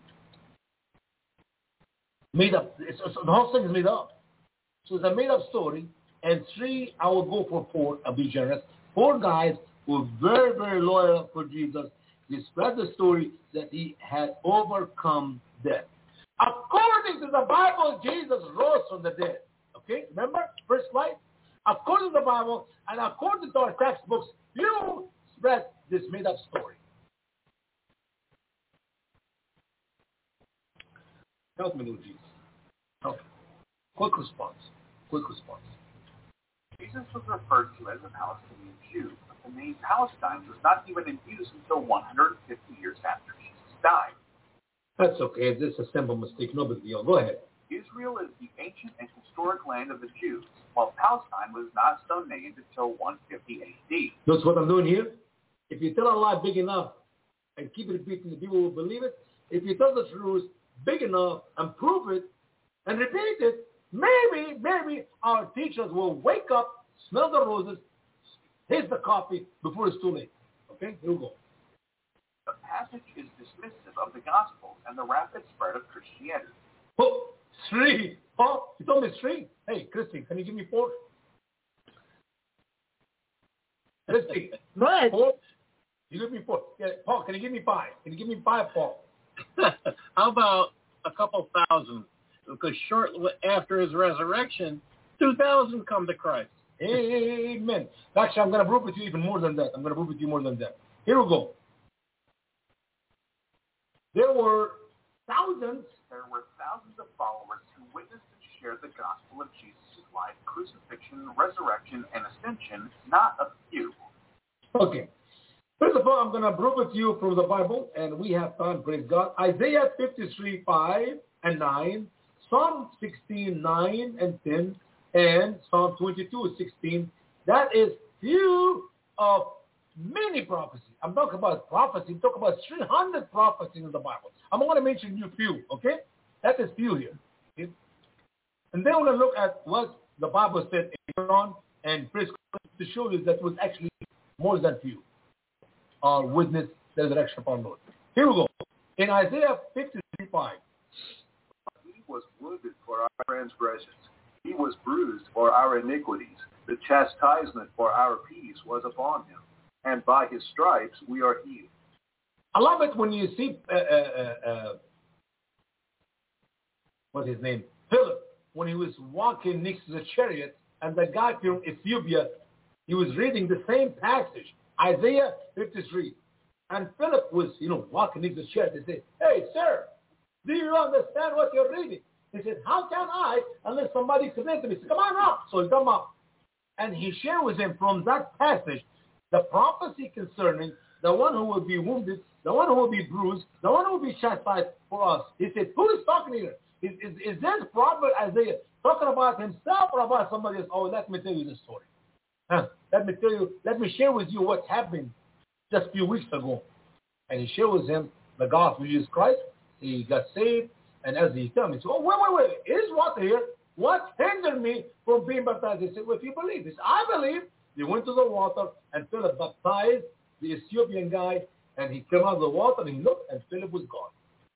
made up. The whole thing is made up. So it's a made up story. And 3, I will go for 4. I'll be generous. 4 guys who were very, very loyal for Jesus. They spread the story that he had overcome death. According to the Bible, Jesus rose from the dead. Okay, remember? First slide. According to the Bible and according to our textbooks, you spread this made-up story. Help me, Lord Jesus. Help me. Quick response. Jesus was referred to as a Palestinian Jew, but the name Palestine was not even in use until 150 years after Jesus died. That's okay. This is a simple mistake. No big deal. Go ahead. Israel is the ancient and historic land of the Jews, while Palestine was not so named until 150 AD. Notice what I'm doing here? If you tell a lie big enough and keep repeating, the people will believe it. If you tell the truth big enough and prove it and repeat it, maybe our teachers will wake up, smell the roses, taste the coffee before it's too late. Okay? Here we go. The passage is dismissive of the Gospels and the rapid spread of Christianity. Oh, 3. Oh, you told me 3. Hey, Christy, can you give me 4? Christy, What? 4? You give me 4. Yeah, Paul, can you give me 5? Can you give me 5, Paul? How about a couple thousand? Because shortly after his resurrection, 2,000 come to Christ. Amen. Actually, I'm going to prove with you even more than that. Here we go. There were thousands of followers who witnessed and shared the gospel of Jesus' life, crucifixion, resurrection, and ascension, not a few. Okay. First of all, I'm going to prove it to you from the Bible, and we have time, praise God. Isaiah 53, 5 and 9, Psalm 16, 9 and 10, and Psalm 22, 16. That is few of many prophecies. I'm talking about prophecy. I'm talking about 300 prophecies in the Bible. I'm going to mention you few, okay? That is few here. Okay? And then we're going to look at what the Bible said in John and 1 to show you that was actually more than few. Witness the resurrection of our Lord. Here we go. In Isaiah 53, 5. He was wounded for our transgressions. He was bruised for our iniquities. The chastisement for our peace was upon him. And by his stripes we are healed. I love it when you see, what's his name? Philip, when he was walking next to the chariot, and the guy from Ethiopia, he was reading the same passage, Isaiah 53. And Philip was, walking next to the chariot. They said, hey, sir, do you understand what you're reading? He said, how can I, unless somebody explains to me? He said, come on up. So he come up. And he shared with him from that passage the prophecy concerning the one who will be wounded, the one who will be bruised, the one who will be chastised for us. He said, who is talking here? Is this prophet Isaiah talking about himself or about somebody else? Oh, let me tell you the story. Let me share with you what happened just a few weeks ago. And he shared with him the gospel of Jesus Christ. He got saved. And as he told me, he said, oh, wait. Is water here? What hindered me from being baptized? He said, well, if you believe. He said, I believe. They went to the water, and Philip baptized the Ethiopian guy, and he came out of the water, and he looked, and Philip was gone.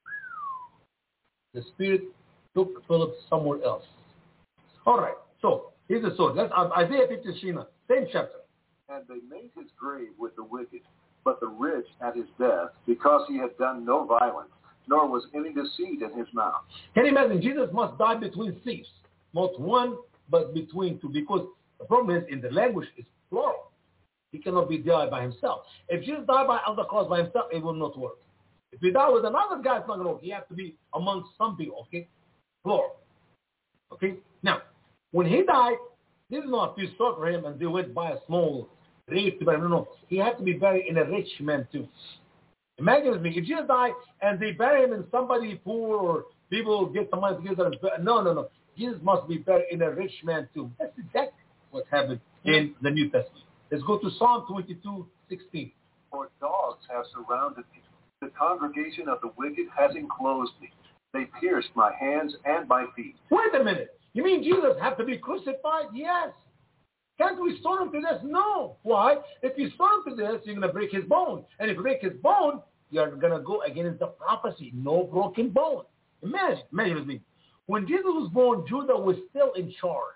The Spirit took Philip somewhere else. All right, so here's the story. That's Isaiah 53, same chapter. And they made his grave with the wicked, but the rich at his death, because he had done no violence, nor was any deceit in his mouth. Can you imagine? Jesus must die between thieves. Not one but between two, because the problem is in the language it's plural. He cannot be died by himself. If Jesus died on the cross by himself, it will not work. If he died with another guy, it's not going to work. He has to be amongst some people, okay? Plural. Okay? Now, when he died, this is not to sought for him and they went by a small grave to bury him. No. He had to be buried in a rich man too. Imagine with me, if Jesus died and they bury him in somebody poor or people get some money together. No. Jesus must be buried in a rich man too. That's exactly what happened in the New Testament. Let's go to Psalm 22:16. For dogs have surrounded me. The congregation of the wicked has enclosed me. They pierced my hands and my feet. Wait a minute. You mean Jesus have to be crucified? Yes. Can't we stone him to death? No. Why? If you stone him to death, you're going to break his bone. And if you break his bone, you're going to go against the prophecy. No broken bone. Imagine with me. When Jesus was born, Judah was still in charge.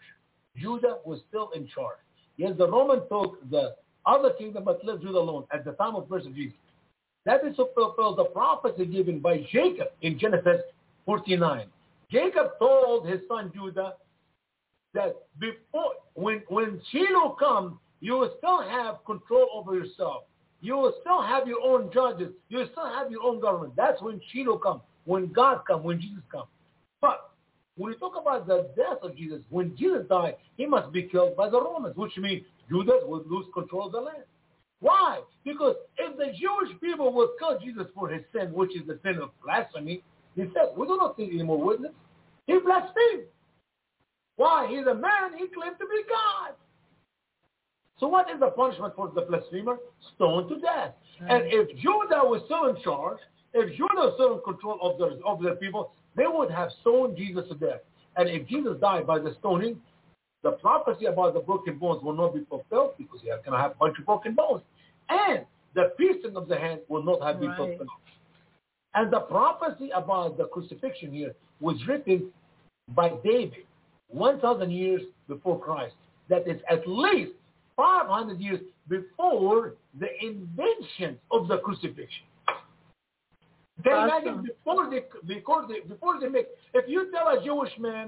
Yes, the Roman took the other kingdom but left Judah alone at the time of birth of Jesus. That is to fulfill the prophecy given by Jacob in Genesis 49. Jacob told his son Judah that before, when Shiloh comes, you will still have control over yourself. You will still have your own judges. You will still have your own government. That's when Shiloh comes, when God comes, when Jesus comes. But when we talk about the death of Jesus, when Jesus died, he must be killed by the Romans, which means Judah would lose control of the land. Why? Because if the Jewish people would kill Jesus for his sin, which is the sin of blasphemy, he said, we do not need any more witness. He blasphemed. Why? He's a man. He claimed to be God. So what is the punishment for the blasphemer? Stoned to death. And if Judah was still in charge, if Judah was still in control of their people, they would have stoned Jesus to death. And if Jesus died by the stoning, the prophecy about the broken bones will not be fulfilled because you're going to have a bunch of broken bones. And the piercing of the hand will not have been fulfilled. And the prophecy about the crucifixion here was written by David 1,000 years before Christ. That is at least 500 years before the invention of the crucifixion. Can you imagine before they make, if you tell a Jewish man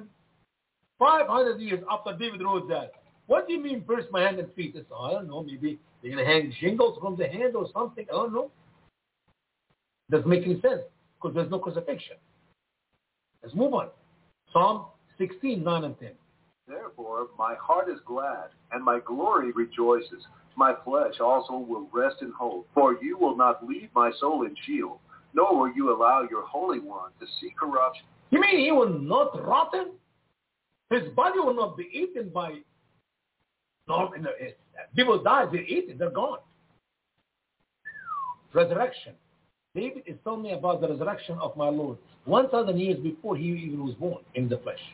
500 years after David wrote that, what do you mean pierce my hand and feet? It's, I don't know, maybe they're going to hang shingles from the hand or something. I don't know. Doesn't make any sense because there's no crucifixion. Let's move on. Psalm 16, 9 and 10. Therefore, my heart is glad, and my glory rejoices. My flesh also will rest in hope, for you will not leave my soul in Sheol, nor will you allow your Holy One to see corruption. You mean he will not rotten? His body will not be eaten by... No, people die, they eat it, they're gone. Resurrection. David is telling me about the resurrection of my Lord 1,000 years before he even was born in the flesh.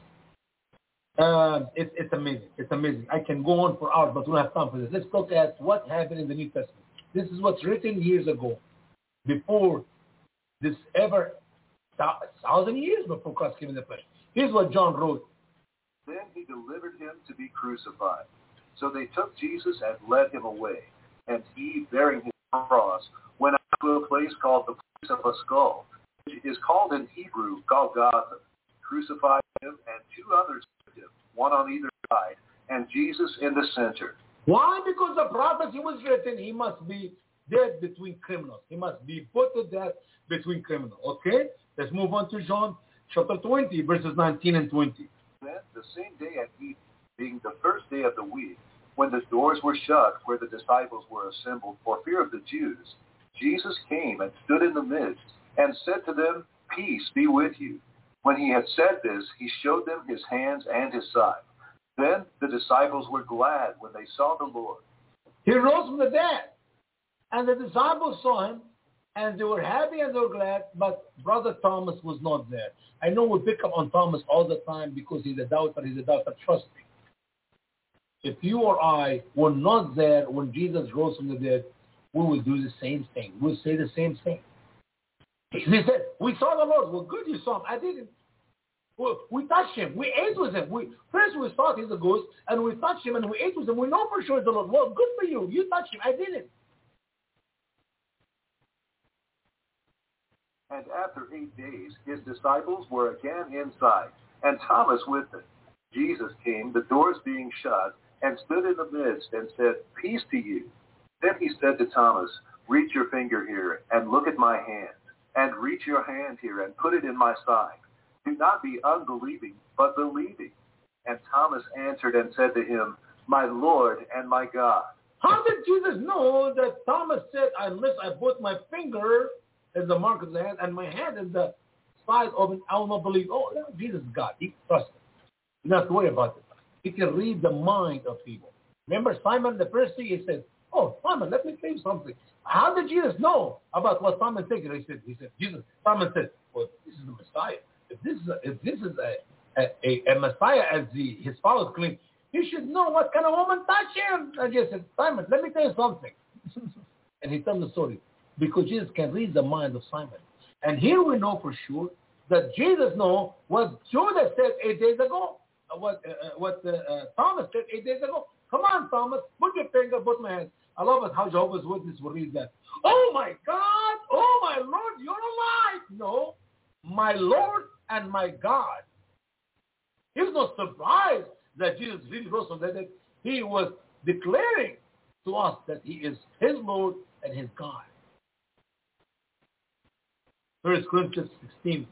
It's amazing. It's amazing. I can go on for hours, but we don't have time for this. Let's look at what happened in the New Testament. This is what's written years ago, before this ever, 1,000 years before Christ came in the flesh. Here's what John wrote. Then he delivered him to be crucified. So they took Jesus and led him away. And he, bearing his cross, went out to a place called the place of a skull, which is called in Hebrew Golgotha. Crucified him and two others with him, one on either side, and Jesus in the center. Why? Because the prophecy was written, he must be dead between criminals. He must be put to death between criminals. Okay? Let's move on to John chapter 20, verses 19 and 20. Then the same day at evening, being the first day of the week, when the doors were shut where the disciples were assembled for fear of the Jews, Jesus came and stood in the midst and said to them, Peace be with you. When he had said this, he showed them his hands and his side. Then the disciples were glad when they saw the Lord. He rose from the dead. And the disciples saw him, and they were happy and they were glad, but Brother Thomas was not there. I know we pick up on Thomas all the time because he's a doubter. Trust me. If you or I were not there when Jesus rose from the dead, we will do the same thing. We'll say the same thing. He said, we saw the Lord. Well, good, you saw him. I didn't. Well, we touched him. We ate with him. First we thought he's a ghost, and we touched him, and we ate with him. We know for sure it's the Lord. Well, good for you. You touched him. I didn't. And after 8 days, his disciples were again inside, and Thomas with them. Jesus came, the doors being shut, and stood in the midst and said, "Peace to you." Then he said to Thomas, "Reach your finger here and look at my hand, and reach your hand here and put it in my side. Do not be unbelieving, but believing." And Thomas answered and said to him, "My Lord and my God." How did Jesus know that Thomas said, "Unless I put my finger in the mark of the hand and my hand in the side of it, I will not believe"? Oh, no, Jesus is God. He trusts him. Do not worry about it. He can read the mind of people. Remember Simon the Pharisee? He said, "Oh, Simon, let me tell you something." How did Jesus know about what Simon thinking? Simon said, "Well, this is the Messiah. If this is a Messiah as his followers claim, you should know what kind of woman touched him." And Jesus said, "Simon, let me tell you something." And he told the story because Jesus can read the mind of Simon. And here we know for sure that Jesus knows what Judas said 8 days ago, what Thomas said 8 days ago. Come on, Thomas, put your finger, put my hand. I love it how Jehovah's Witness will read that. "Oh my God, oh my Lord, you're alive." No, "My Lord and my God." He was not surprised that Jesus really rose from the dead. He was declaring to us that he is his Lord and his God. 1 Corinthians 15:6.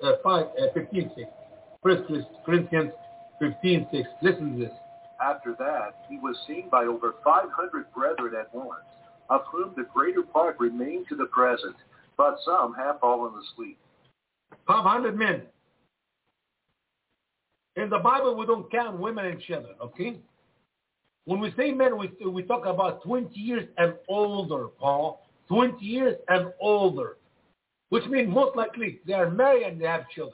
1 Corinthians 15:6. Listen to this. After that, he was seen by over 500 brethren at once, of whom the greater part remain to the present, but some have fallen asleep. 500 men. In the Bible, we don't count women and children, okay? When we say men, we talk about 20 years and older, Paul. 20 years and older, which means most likely they are married and they have children.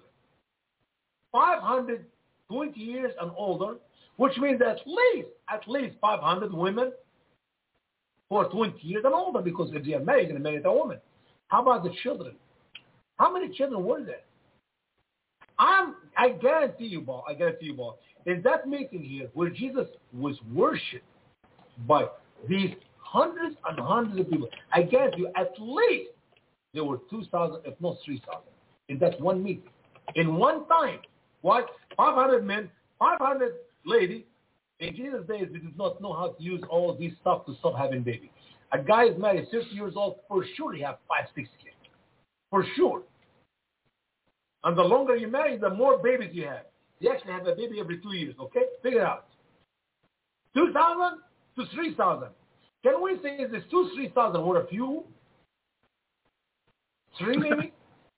520 years and older, which means at least 500 women who are 20 years and older, because if they are married, they're going to marry a woman. How about the children? How many children were there? I guarantee you, Paul, in that meeting here where Jesus was worshipped by these hundreds and hundreds of people, I guarantee you at least there were 2,000, if not 3,000, in that one meeting. In one time. What? 500 men, 500 ladies. In Jesus' days, they did not know how to use all these stuff to stop having babies. A guy is married 50 years old, for sure he have 5-6 kids. For sure. And the longer you marry, the more babies you have. You actually have a baby every 2 years, okay? Figure it out. 2,000 to 3,000. Can we say this 2,000-3,000 were a few? 3 maybe?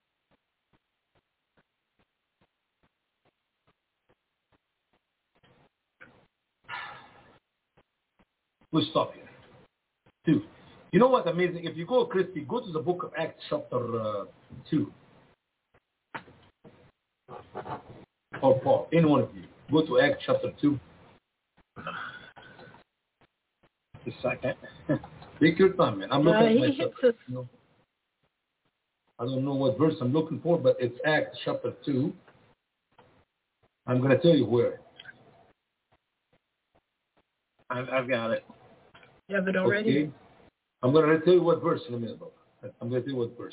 We'll stop here. 2. You know what's amazing? If you go, Christy, go to the book of Acts chapter 2. Or Paul, any one of you. Go to Acts chapter 2. Just a second. Take your time, man. I'm looking at myself. I don't know what verse I'm looking for, but it's Acts chapter 2. I'm going to tell you where. I've got it. You have it already? Okay. I'm going to tell you what verse in a minute. I'm going to tell you what verse.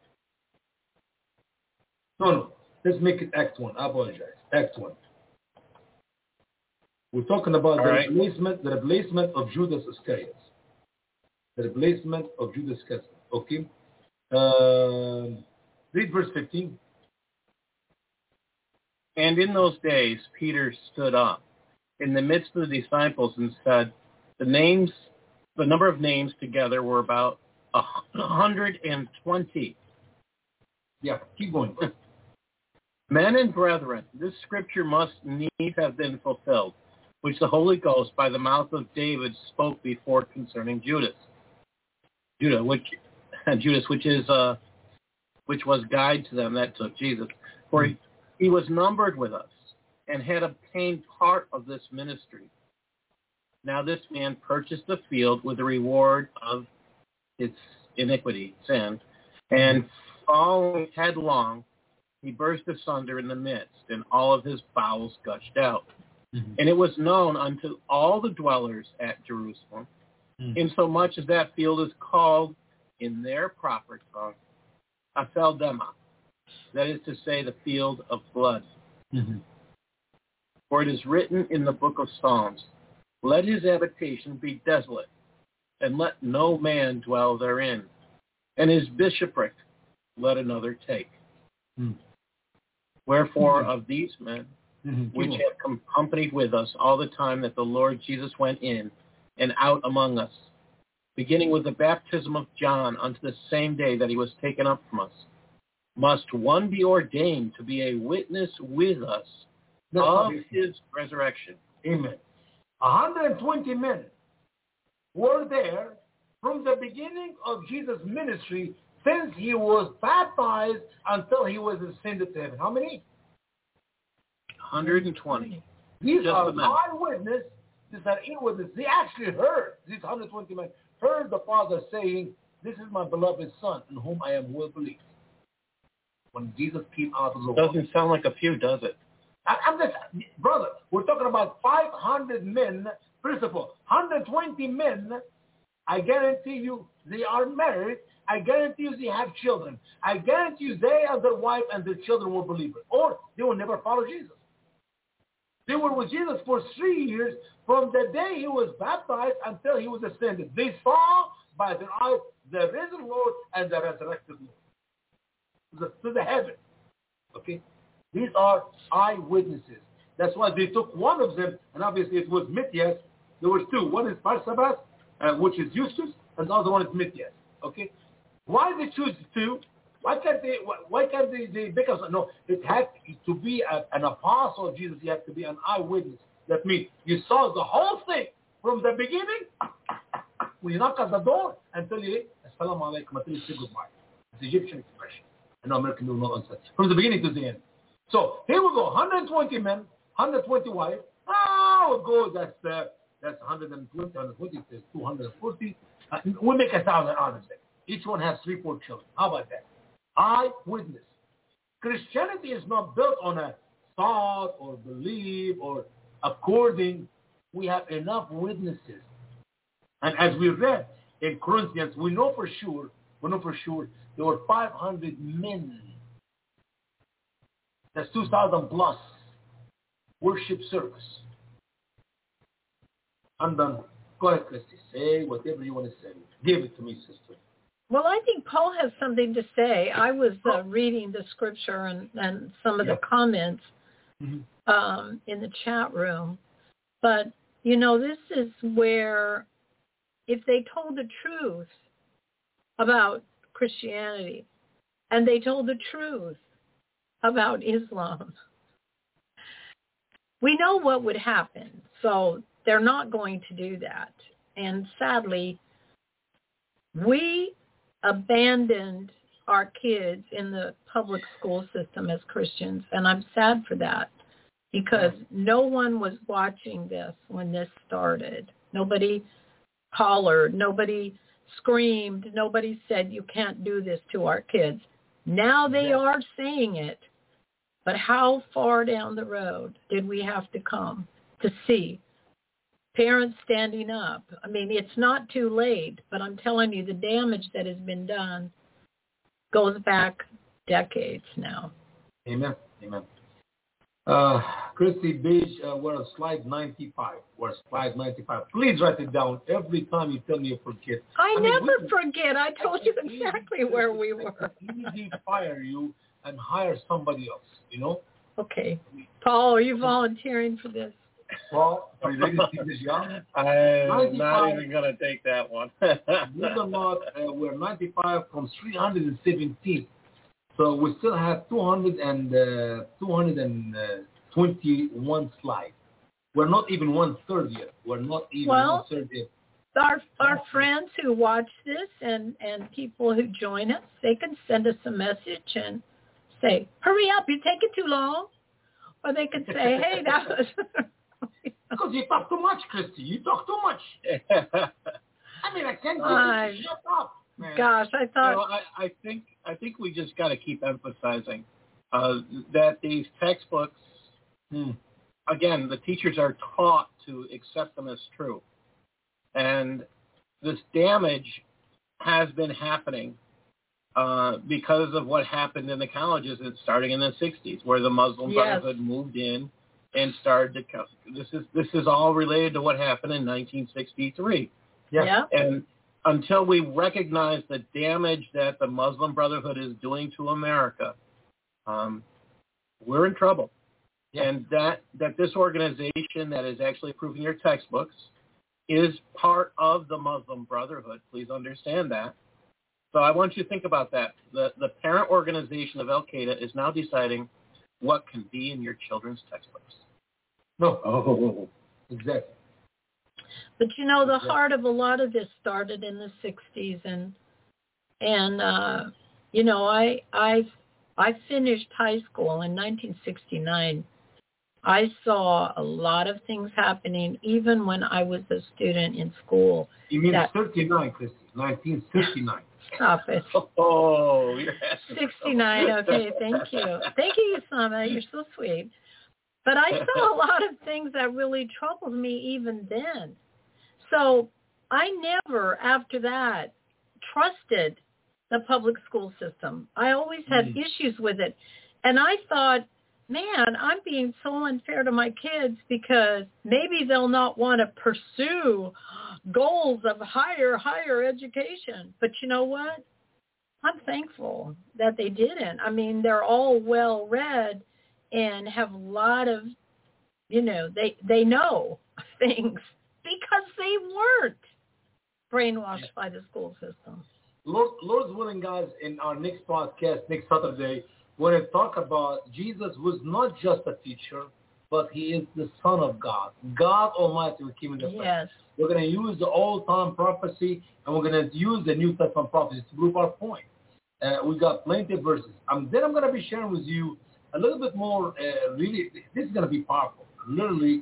No. Let's make it Act 1. I apologize. Act 1. We're talking about the replacement of Judas Iscariot. The replacement of Judas Iscariot. Okay? Read verse 15. And in those days, Peter stood up in the midst of the disciples and said, the number of names together were about 120. Yeah, keep going. Men and brethren, this scripture must needs have been fulfilled, which the Holy Ghost by the mouth of David spoke before concerning Judas, which was guide to them that took Jesus. For he was numbered with us and had obtained part of this ministry. Now this man purchased the field with the reward of its iniquity, sin, and falling headlong, he burst asunder in the midst, and all of his bowels gushed out. Mm-hmm. And it was known unto all the dwellers at Jerusalem, insomuch as that field is called in their proper tongue Aphel Dema, that is to say, the field of blood. Mm-hmm. For it is written in the book of Psalms, let his habitation be desolate, and let no man dwell therein, and his bishopric let another take. Wherefore of these men, which have accompanied with us all the time that the Lord Jesus went in and out among us, beginning with the baptism of John unto the same day that he was taken up from us, must one be ordained to be a witness with us of his resurrection. Amen. 120 men were there from the beginning of Jesus' ministry since he was baptized until he was ascended to heaven. How many? 120. These just are eyewitnesses. These are eyewitnesses. They actually heard, these 120 men heard the Father saying, this is my beloved Son in whom I am well pleased. When Jesus came out of the water. Doesn't sound like a few, does it? I'm just, brother, we're talking about 500 men. First of all, 120 men, I guarantee you they are married. I guarantee you they have children. I guarantee you they and their wife and their children were believers. Or they will never follow Jesus. They were with Jesus for 3 years from the day he was baptized until he was ascended. They saw by their eyes the risen Lord and the resurrected Lord. To the heaven. Okay? These are eyewitnesses. That's why they took one of them, and obviously it was Matthias. There were two. One is Barsabas, which is Justus, and the other one is Matthias. Okay? Why they choose two? Why can't they because no, it had to be an apostle of Jesus. You have to be an eyewitness. That means you saw the whole thing from the beginning when you knock at the door until you Assalamu alaikum, until you say goodbye. It's Egyptian expression. And American will not answer. From the beginning to the end. So here we go, 120 men, 120 wives. We'll go, that's 120, 120, 240. We'll make 1,000 out of it. Each one has 3-4 children. How about that? Eyewitness. Christianity is not built on a thought or belief or according. We have enough witnesses. And as we read in Corinthians, we know for sure there were 500 men. That's 2,000 plus worship service. I'm done. Go ahead, Christy. Say whatever you want to say. Give it to me, sister. Well, I think Paul has something to say. I was reading the scripture and some of the comments in the chat room. But, this is where if they told the truth about Christianity and they told the truth about Islam, we know what would happen. So they're not going to do that. And sadly, we abandoned our kids in the public school system as Christians, and I'm sad for that because no one was watching this when this started. Nobody hollered, nobody screamed, nobody said you can't do this to our kids. Now they are saying it, but how far down the road did we have to come to see parents standing up? I mean, it's not too late, but I'm telling you, the damage that has been done goes back decades now. Amen. Amen. Christy Beach, we're on slide 95. Please write it down every time you tell me you forget. I never forget. I told you exactly where we were. Easy fire you and hire somebody else, Okay. Paul, are you volunteering for this? Paul, are you ready to see this young? I'm not even going to take that one. Believe or not, we're 95 from 317. So we still have 221 slides. We're not even 1/3 yet. We're not even 1/3 yet. Our friends who watch this and people who join us, they can send us a message and say, hurry up, you're taking too long. Or they could say, hey, that was... Because you talk too much, Christy. You talk too much. I mean, I can't get you to shut up, man. Gosh, I thought... I think we just got to keep emphasizing that these textbooks, again, the teachers are taught to accept them as true. And this damage has been happening because of what happened in the colleges starting in the 60s, where the Muslim Brotherhood moved in and started to come. This is all related to what happened in 1963. Yeah. And until we recognize the damage that the Muslim Brotherhood is doing to America, we're in trouble. Yeah. And that this organization that is actually approving your textbooks is part of the Muslim Brotherhood. Please understand that. So I want you to think about that. The parent organization of Al-Qaeda is now deciding what can be in your children's textbooks. No. Oh, exactly. But you know, the heart of a lot of this started in the 60s, and you know, I finished high school in 1969. I saw a lot of things happening even when I was a student in school. You mean 39, Christy? 1969. Stop it. Oh, you're 69. Okay, thank you. Thank you, Usama. You're so sweet. But I saw a lot of things that really troubled me even then. So I never, after that, trusted the public school system. I always had issues with it. And I thought, man, I'm being so unfair to my kids because maybe they'll not want to pursue goals of higher education. But you know what? I'm thankful that they didn't. I mean, they're all well-read and have a lot of, you know, they know things because they weren't brainwashed by the school system. Lord's willing, guys, in our next podcast, next Saturday, we're going to talk about Jesus was not just a teacher, but he is the Son of God. God Almighty who came in the flesh. Yes. We're going to use the old-time prophecy, and we're going to use the New Testament prophecy to prove our point. We got plenty of verses. Then I'm going to be sharing with you a little bit more, really, this is going to be powerful. Literally,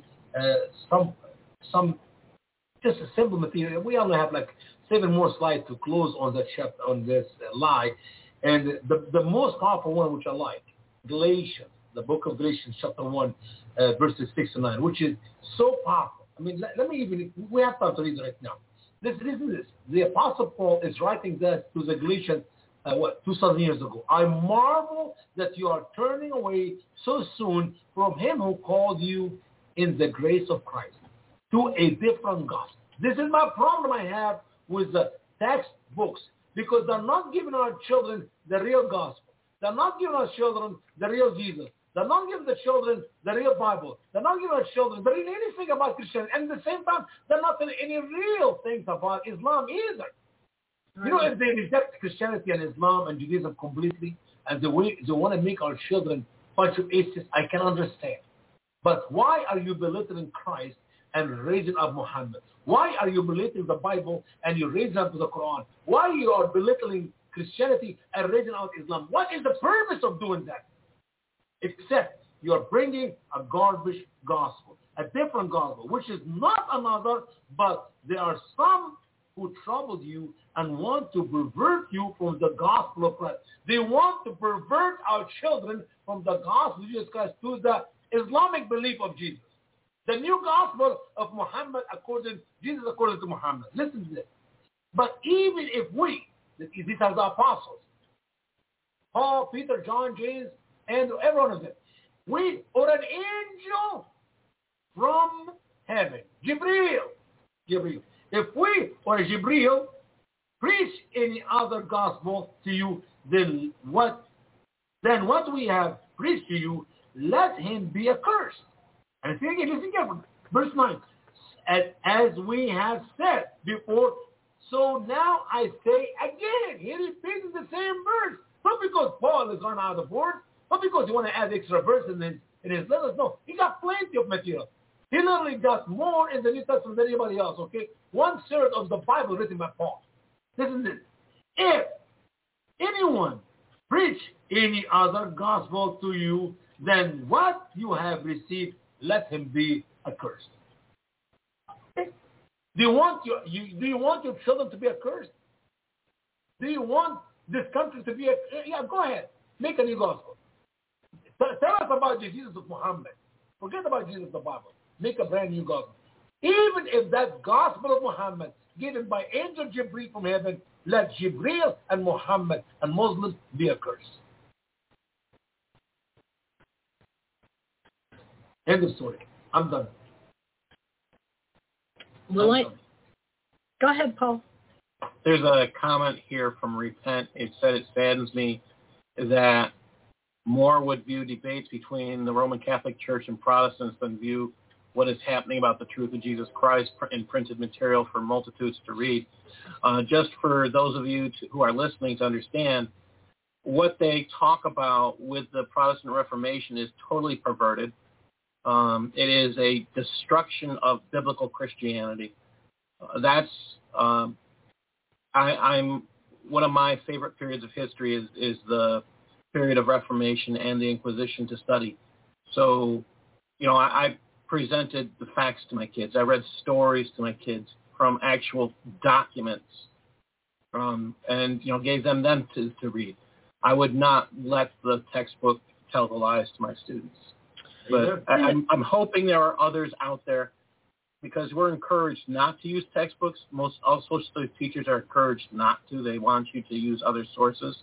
some just a simple material. We only have like 7 more slides to close on that chapter, on this lie. And the most powerful one, which I like, Galatians, the book of Galatians, chapter 1, verses 6 to 9, which is so powerful. I mean, let me even, we have time to read it right now. Listen to this. The Apostle Paul is writing that to the Galatians, 2,000 years ago. I marvel that you are turning away so soon from him who called you in the grace of Christ to a different gospel. This is my problem I have with the textbooks, because they're not giving our children the real gospel. They're not giving our children the real Jesus. They're not giving the children the real Bible. They're not giving our children anything about Christianity. And at the same time, they're not telling any real things about Islam either. Right. You know, if they reject Christianity and Islam and Judaism completely, and they want to make our children a bunch of atheists, I can understand. But why are you belittling Christ and raising up Muhammad? Why are you belittling the Bible and you're raising up the Quran? Why you are belittling Christianity and raising out Islam? What is the purpose of doing that? Except you are bringing a garbage gospel, a different gospel, which is not another, but there are some who trouble you and want to pervert you from the gospel of Christ. They want to pervert our children from the gospel of Jesus Christ to the Islamic belief of Jesus. The new gospel of Muhammad Jesus according to Muhammad. Listen to this. But even if these are the apostles, Paul, Peter, John, James, and every one of them, we or an angel from heaven, Jibreel. If we or Jibreel preach any other gospel to you than what we have preached to you, let him be accursed. And listen carefully. Verse 9. As we have said before, so now I say again. He repeats the same verse. Not because Paul is run out of words, not because he want to add extra verse in his letters. No, he got plenty of material. He literally got more in the New Testament than anybody else, okay? 1/3 of the Bible written by Paul. Listen to this. If anyone preach any other gospel to you than what you have received, let him be accursed. Okay. Do you want your children to be accursed? Do you want this country to be go ahead. Make a new gospel. Tell us about the Jesus of Muhammad. Forget about Jesus of the Bible. Make a brand new gospel. Even if that gospel of Muhammad given by angel Jibreel from heaven, let Jibreel and Muhammad and Muslims be accursed. End of story. I'm done. Go ahead, Paul. There's a comment here from Repent. It said it saddens me that more would view debates between the Roman Catholic Church and Protestants than view what is happening about the truth of Jesus Christ in printed material for multitudes to read. Just for those of you who are listening to understand, what they talk about with the Protestant Reformation is totally perverted. It is a destruction of biblical Christianity. That's I'm one of my favorite periods of history is the period of Reformation and the Inquisition to study. So, I presented the facts to my kids. I read stories to my kids from actual documents, and gave them to read. I would not let the textbook tell the lies to my students. But I'm hoping there are others out there, because we're encouraged not to use textbooks. All social studies teachers are encouraged not to. They want you to use other sources.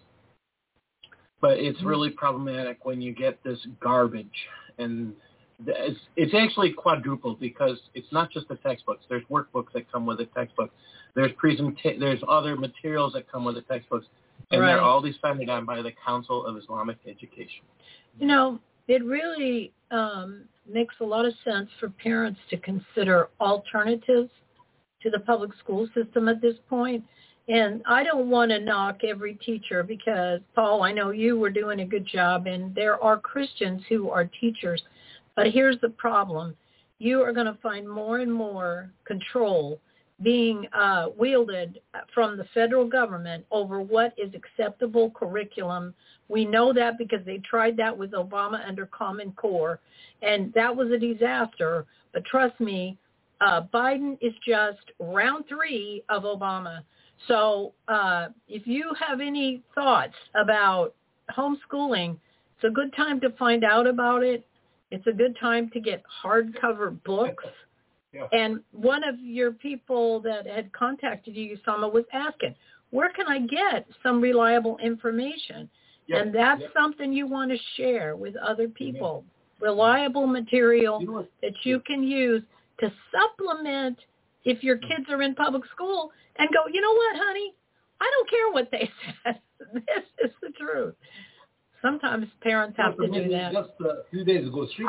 But it's really problematic when you get this garbage. And it's actually quadrupled, because it's not just the textbooks. There's workbooks that come with the textbook. There's other materials that come with the textbooks. And they're all decided on by the Council of Islamic Education. It really makes a lot of sense for parents to consider alternatives to the public school system at this point. And I don't want to knock every teacher, because, Paul, I know you were doing a good job, and there are Christians who are teachers. But here's the problem. You are going to find more and more control being wielded from the federal government over what is acceptable curriculum. We know that because they tried that with Obama under Common Core, and that was a disaster. But trust me, Biden is just round 3 of Obama. So if you have any thoughts about homeschooling, it's a good time to find out about it. It's a good time to get hardcover books. Yeah. And one of your people that had contacted you, Usama, was asking, where can I get some reliable information? Yeah. And that's something you want to share with other people. Yeah. Reliable material that you can use to supplement if your kids are in public school and go, you know what, honey? I don't care what they said. This is the truth. Sometimes parents have to do that. Just a few days ago, 3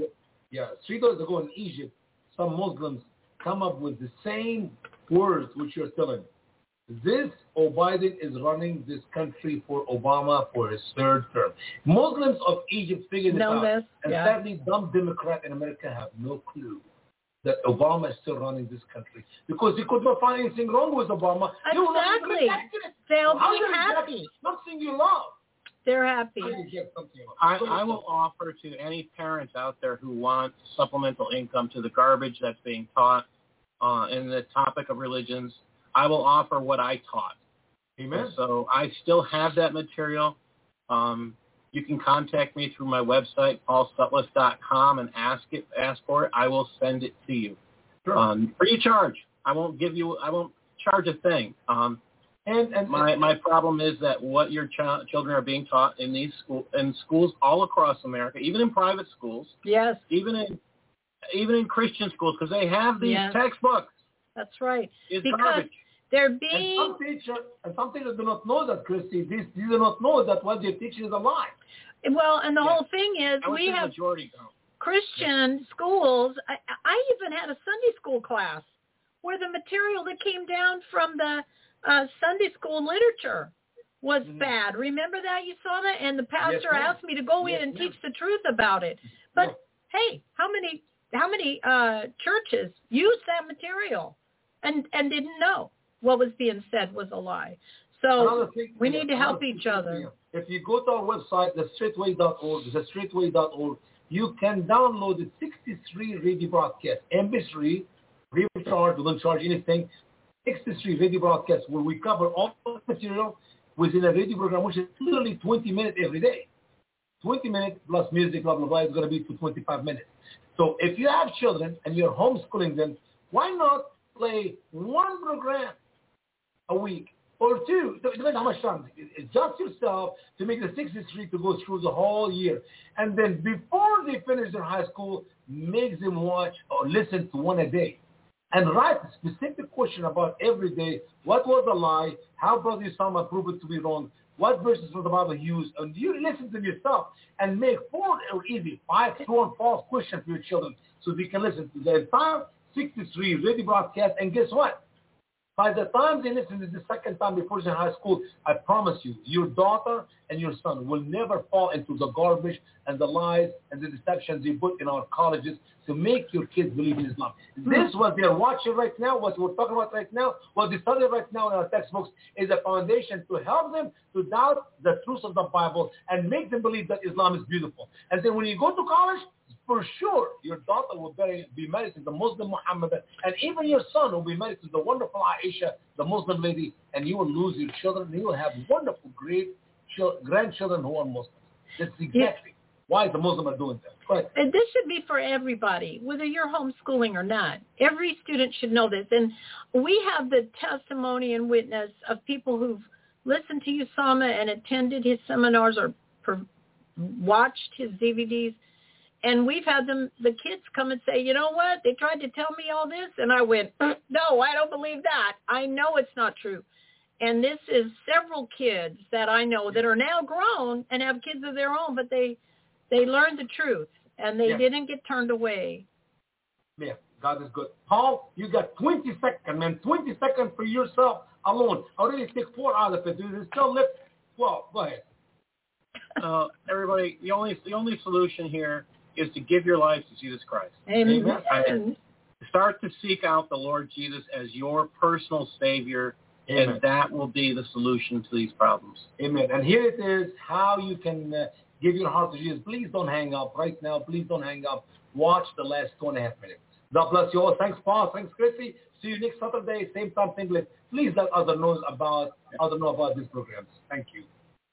days ago in Egypt, some Muslims come up with the same words which you're telling. Biden is running this country for Obama for his 3rd term. Muslims of Egypt figured it out. And sadly, dumb Democrats in America have no clue that Obama is still running this country, because they could not find anything wrong with Obama. Exactly. They'll be happy. Something you love. They're happy. I will offer to any parents out there who want supplemental income to the garbage that's being taught in the topic of religions, I will offer what I taught. Amen. So I still have that material. You can contact me through my website, paulsutliff.com, and ask for it. I will send it to you. Sure. Free of charge. I won't charge a thing. And my problem is that what your children are being taught in schools all across America, even in private schools, yes, even in Christian schools, because they have these textbooks. That's right. It's because garbage. They're being some teachers do not know that, Christy. They do not know that what they're teaching is a lie. Well, and the whole thing is we have Christian schools. I even had a Sunday school class where the material that came down from the Sunday school literature was bad. Remember that? You saw that? And the pastor asked me to go in and teach the truth about it. But hey, how many churches used that material and didn't know what was being said was a lie? So we need to help each other. If you go to our website, thestraightway.org, you can download the 63 radio broadcasts. MP3, free of charge, we don't charge anything. 63 radio broadcasts where we cover all the material within a radio program, which is literally 20 minutes every day. 20 minutes plus music, blah, blah, blah, is going to be to 25 minutes. So if you have children and you're homeschooling them, why not play one program a week or 2. It depends how much time. Adjust yourself to make the 63 to go through the whole year. And then before they finish their high school, make them watch or listen to one a day. And write a specific question about every day. What was a lie? How Brother Osama proved it to be wrong? What verses from the Bible he used? And you listen to yourself and make 4 or easy 5 true and false questions for your children so they can listen to the entire 63 radio broadcast. And guess what? By the time they listen to the second time before they're in high school, I promise you, your daughter and your son will never fall into the garbage and the lies and the deceptions they put in our colleges to make your kids believe in Islam. This, what they're watching right now, what we're talking about right now, what they study right now in our textbooks is a foundation to help them to doubt the truth of the Bible and make them believe that Islam is beautiful. And then when you go to college, for sure, your daughter will be married to the Muslim Muhammad, and even your son will be married to the wonderful Aisha, the Muslim lady, and you will lose your children. You will have wonderful, great grandchildren who are Muslims. That's exactly why the Muslims are doing that. Right. And this should be for everybody, whether you're homeschooling or not. Every student should know this. And we have the testimony and witness of people who've listened to Osama and attended his seminars or watched his DVDs. And we've had the kids come and say, you know what, they tried to tell me all this. And I went, no, I don't believe that. I know it's not true. And this is several kids that I know that are now grown and have kids of their own, but they learned the truth and they didn't get turned away. Yeah, God is good. Paul, you got 20 seconds, man, 20 seconds for yourself alone. I already took 4 out of it. There's still left 12. Go ahead. Everybody, the only solution here is to give your life to Jesus Christ. Amen. Start to seek out the Lord Jesus as your personal Savior, Amen. And that will be the solution to these problems. Amen. And here it is, how you can give your heart to Jesus. Please don't hang up right now. Please don't hang up. Watch the last 2.5 minutes. God bless you all. Thanks, Paul. Thanks, Chrissy. See you next Saturday, same time, same place. Please let others know about these programs. Thank you.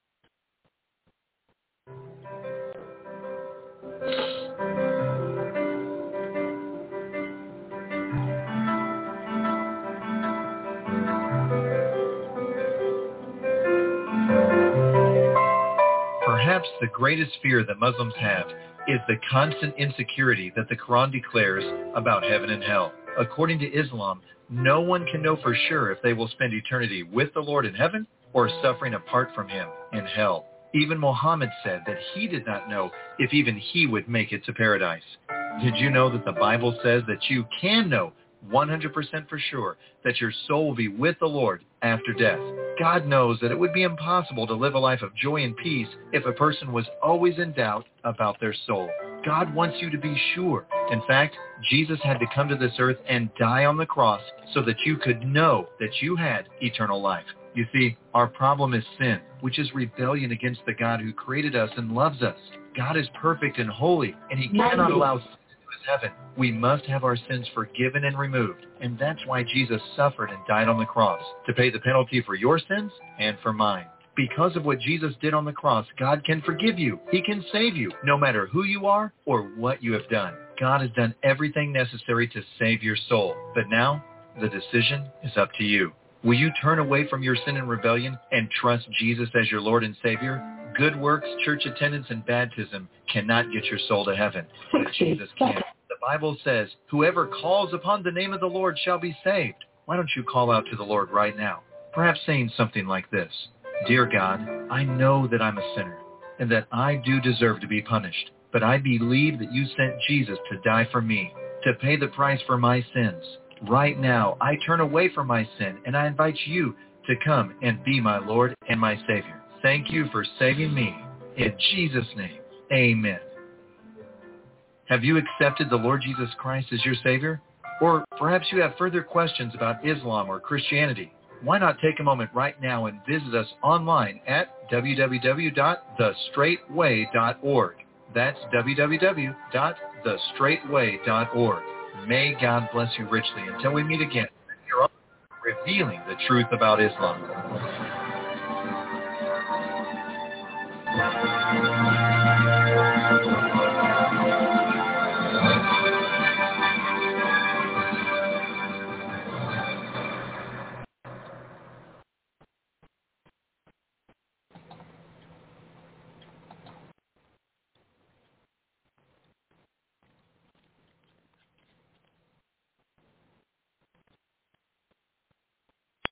Perhaps the greatest fear that Muslims have is the constant insecurity that the Quran declares about heaven and hell. According to Islam, no one can know for sure if they will spend eternity with the Lord in heaven or suffering apart from him in hell. Even Muhammad said that he did not know if even he would make it to paradise. Did you know that the Bible says that you can know 100% for sure that your soul will be with the Lord after death? God knows that it would be impossible to live a life of joy and peace if a person was always in doubt about their soul. God wants you to be sure. In fact, Jesus had to come to this earth and die on the cross so that you could know that you had eternal life. You see, our problem is sin, which is rebellion against the God who created us and loves us. God is perfect and holy, and he cannot allow sin into his heaven. We must have our sins forgiven and removed, and that's why Jesus suffered and died on the cross, to pay the penalty for your sins and for mine. Because of what Jesus did on the cross, God can forgive you. He can save you, no matter who you are or what you have done. God has done everything necessary to save your soul. But now, the decision is up to you. Will you turn away from your sin and rebellion and trust Jesus as your Lord and Savior? Good works, church attendance, and baptism cannot get your soul to heaven, but Jesus can. The Bible says, whoever calls upon the name of the Lord shall be saved. Why don't you call out to the Lord right now? Perhaps saying something like this: Dear God, I know that I'm a sinner and that I do deserve to be punished, but I believe that you sent Jesus to die for me, to pay the price for my sins. Right now, I turn away from my sin, and I invite you to come and be my Lord and my Savior. Thank you for saving me. In Jesus' name, amen. Have you accepted the Lord Jesus Christ as your Savior? Or perhaps you have further questions about Islam or Christianity. Why not take a moment right now and visit us online at www.thestraightway.org. That's www.thestraightway.org. May God bless you richly until we meet again. Revealing the truth about Islam.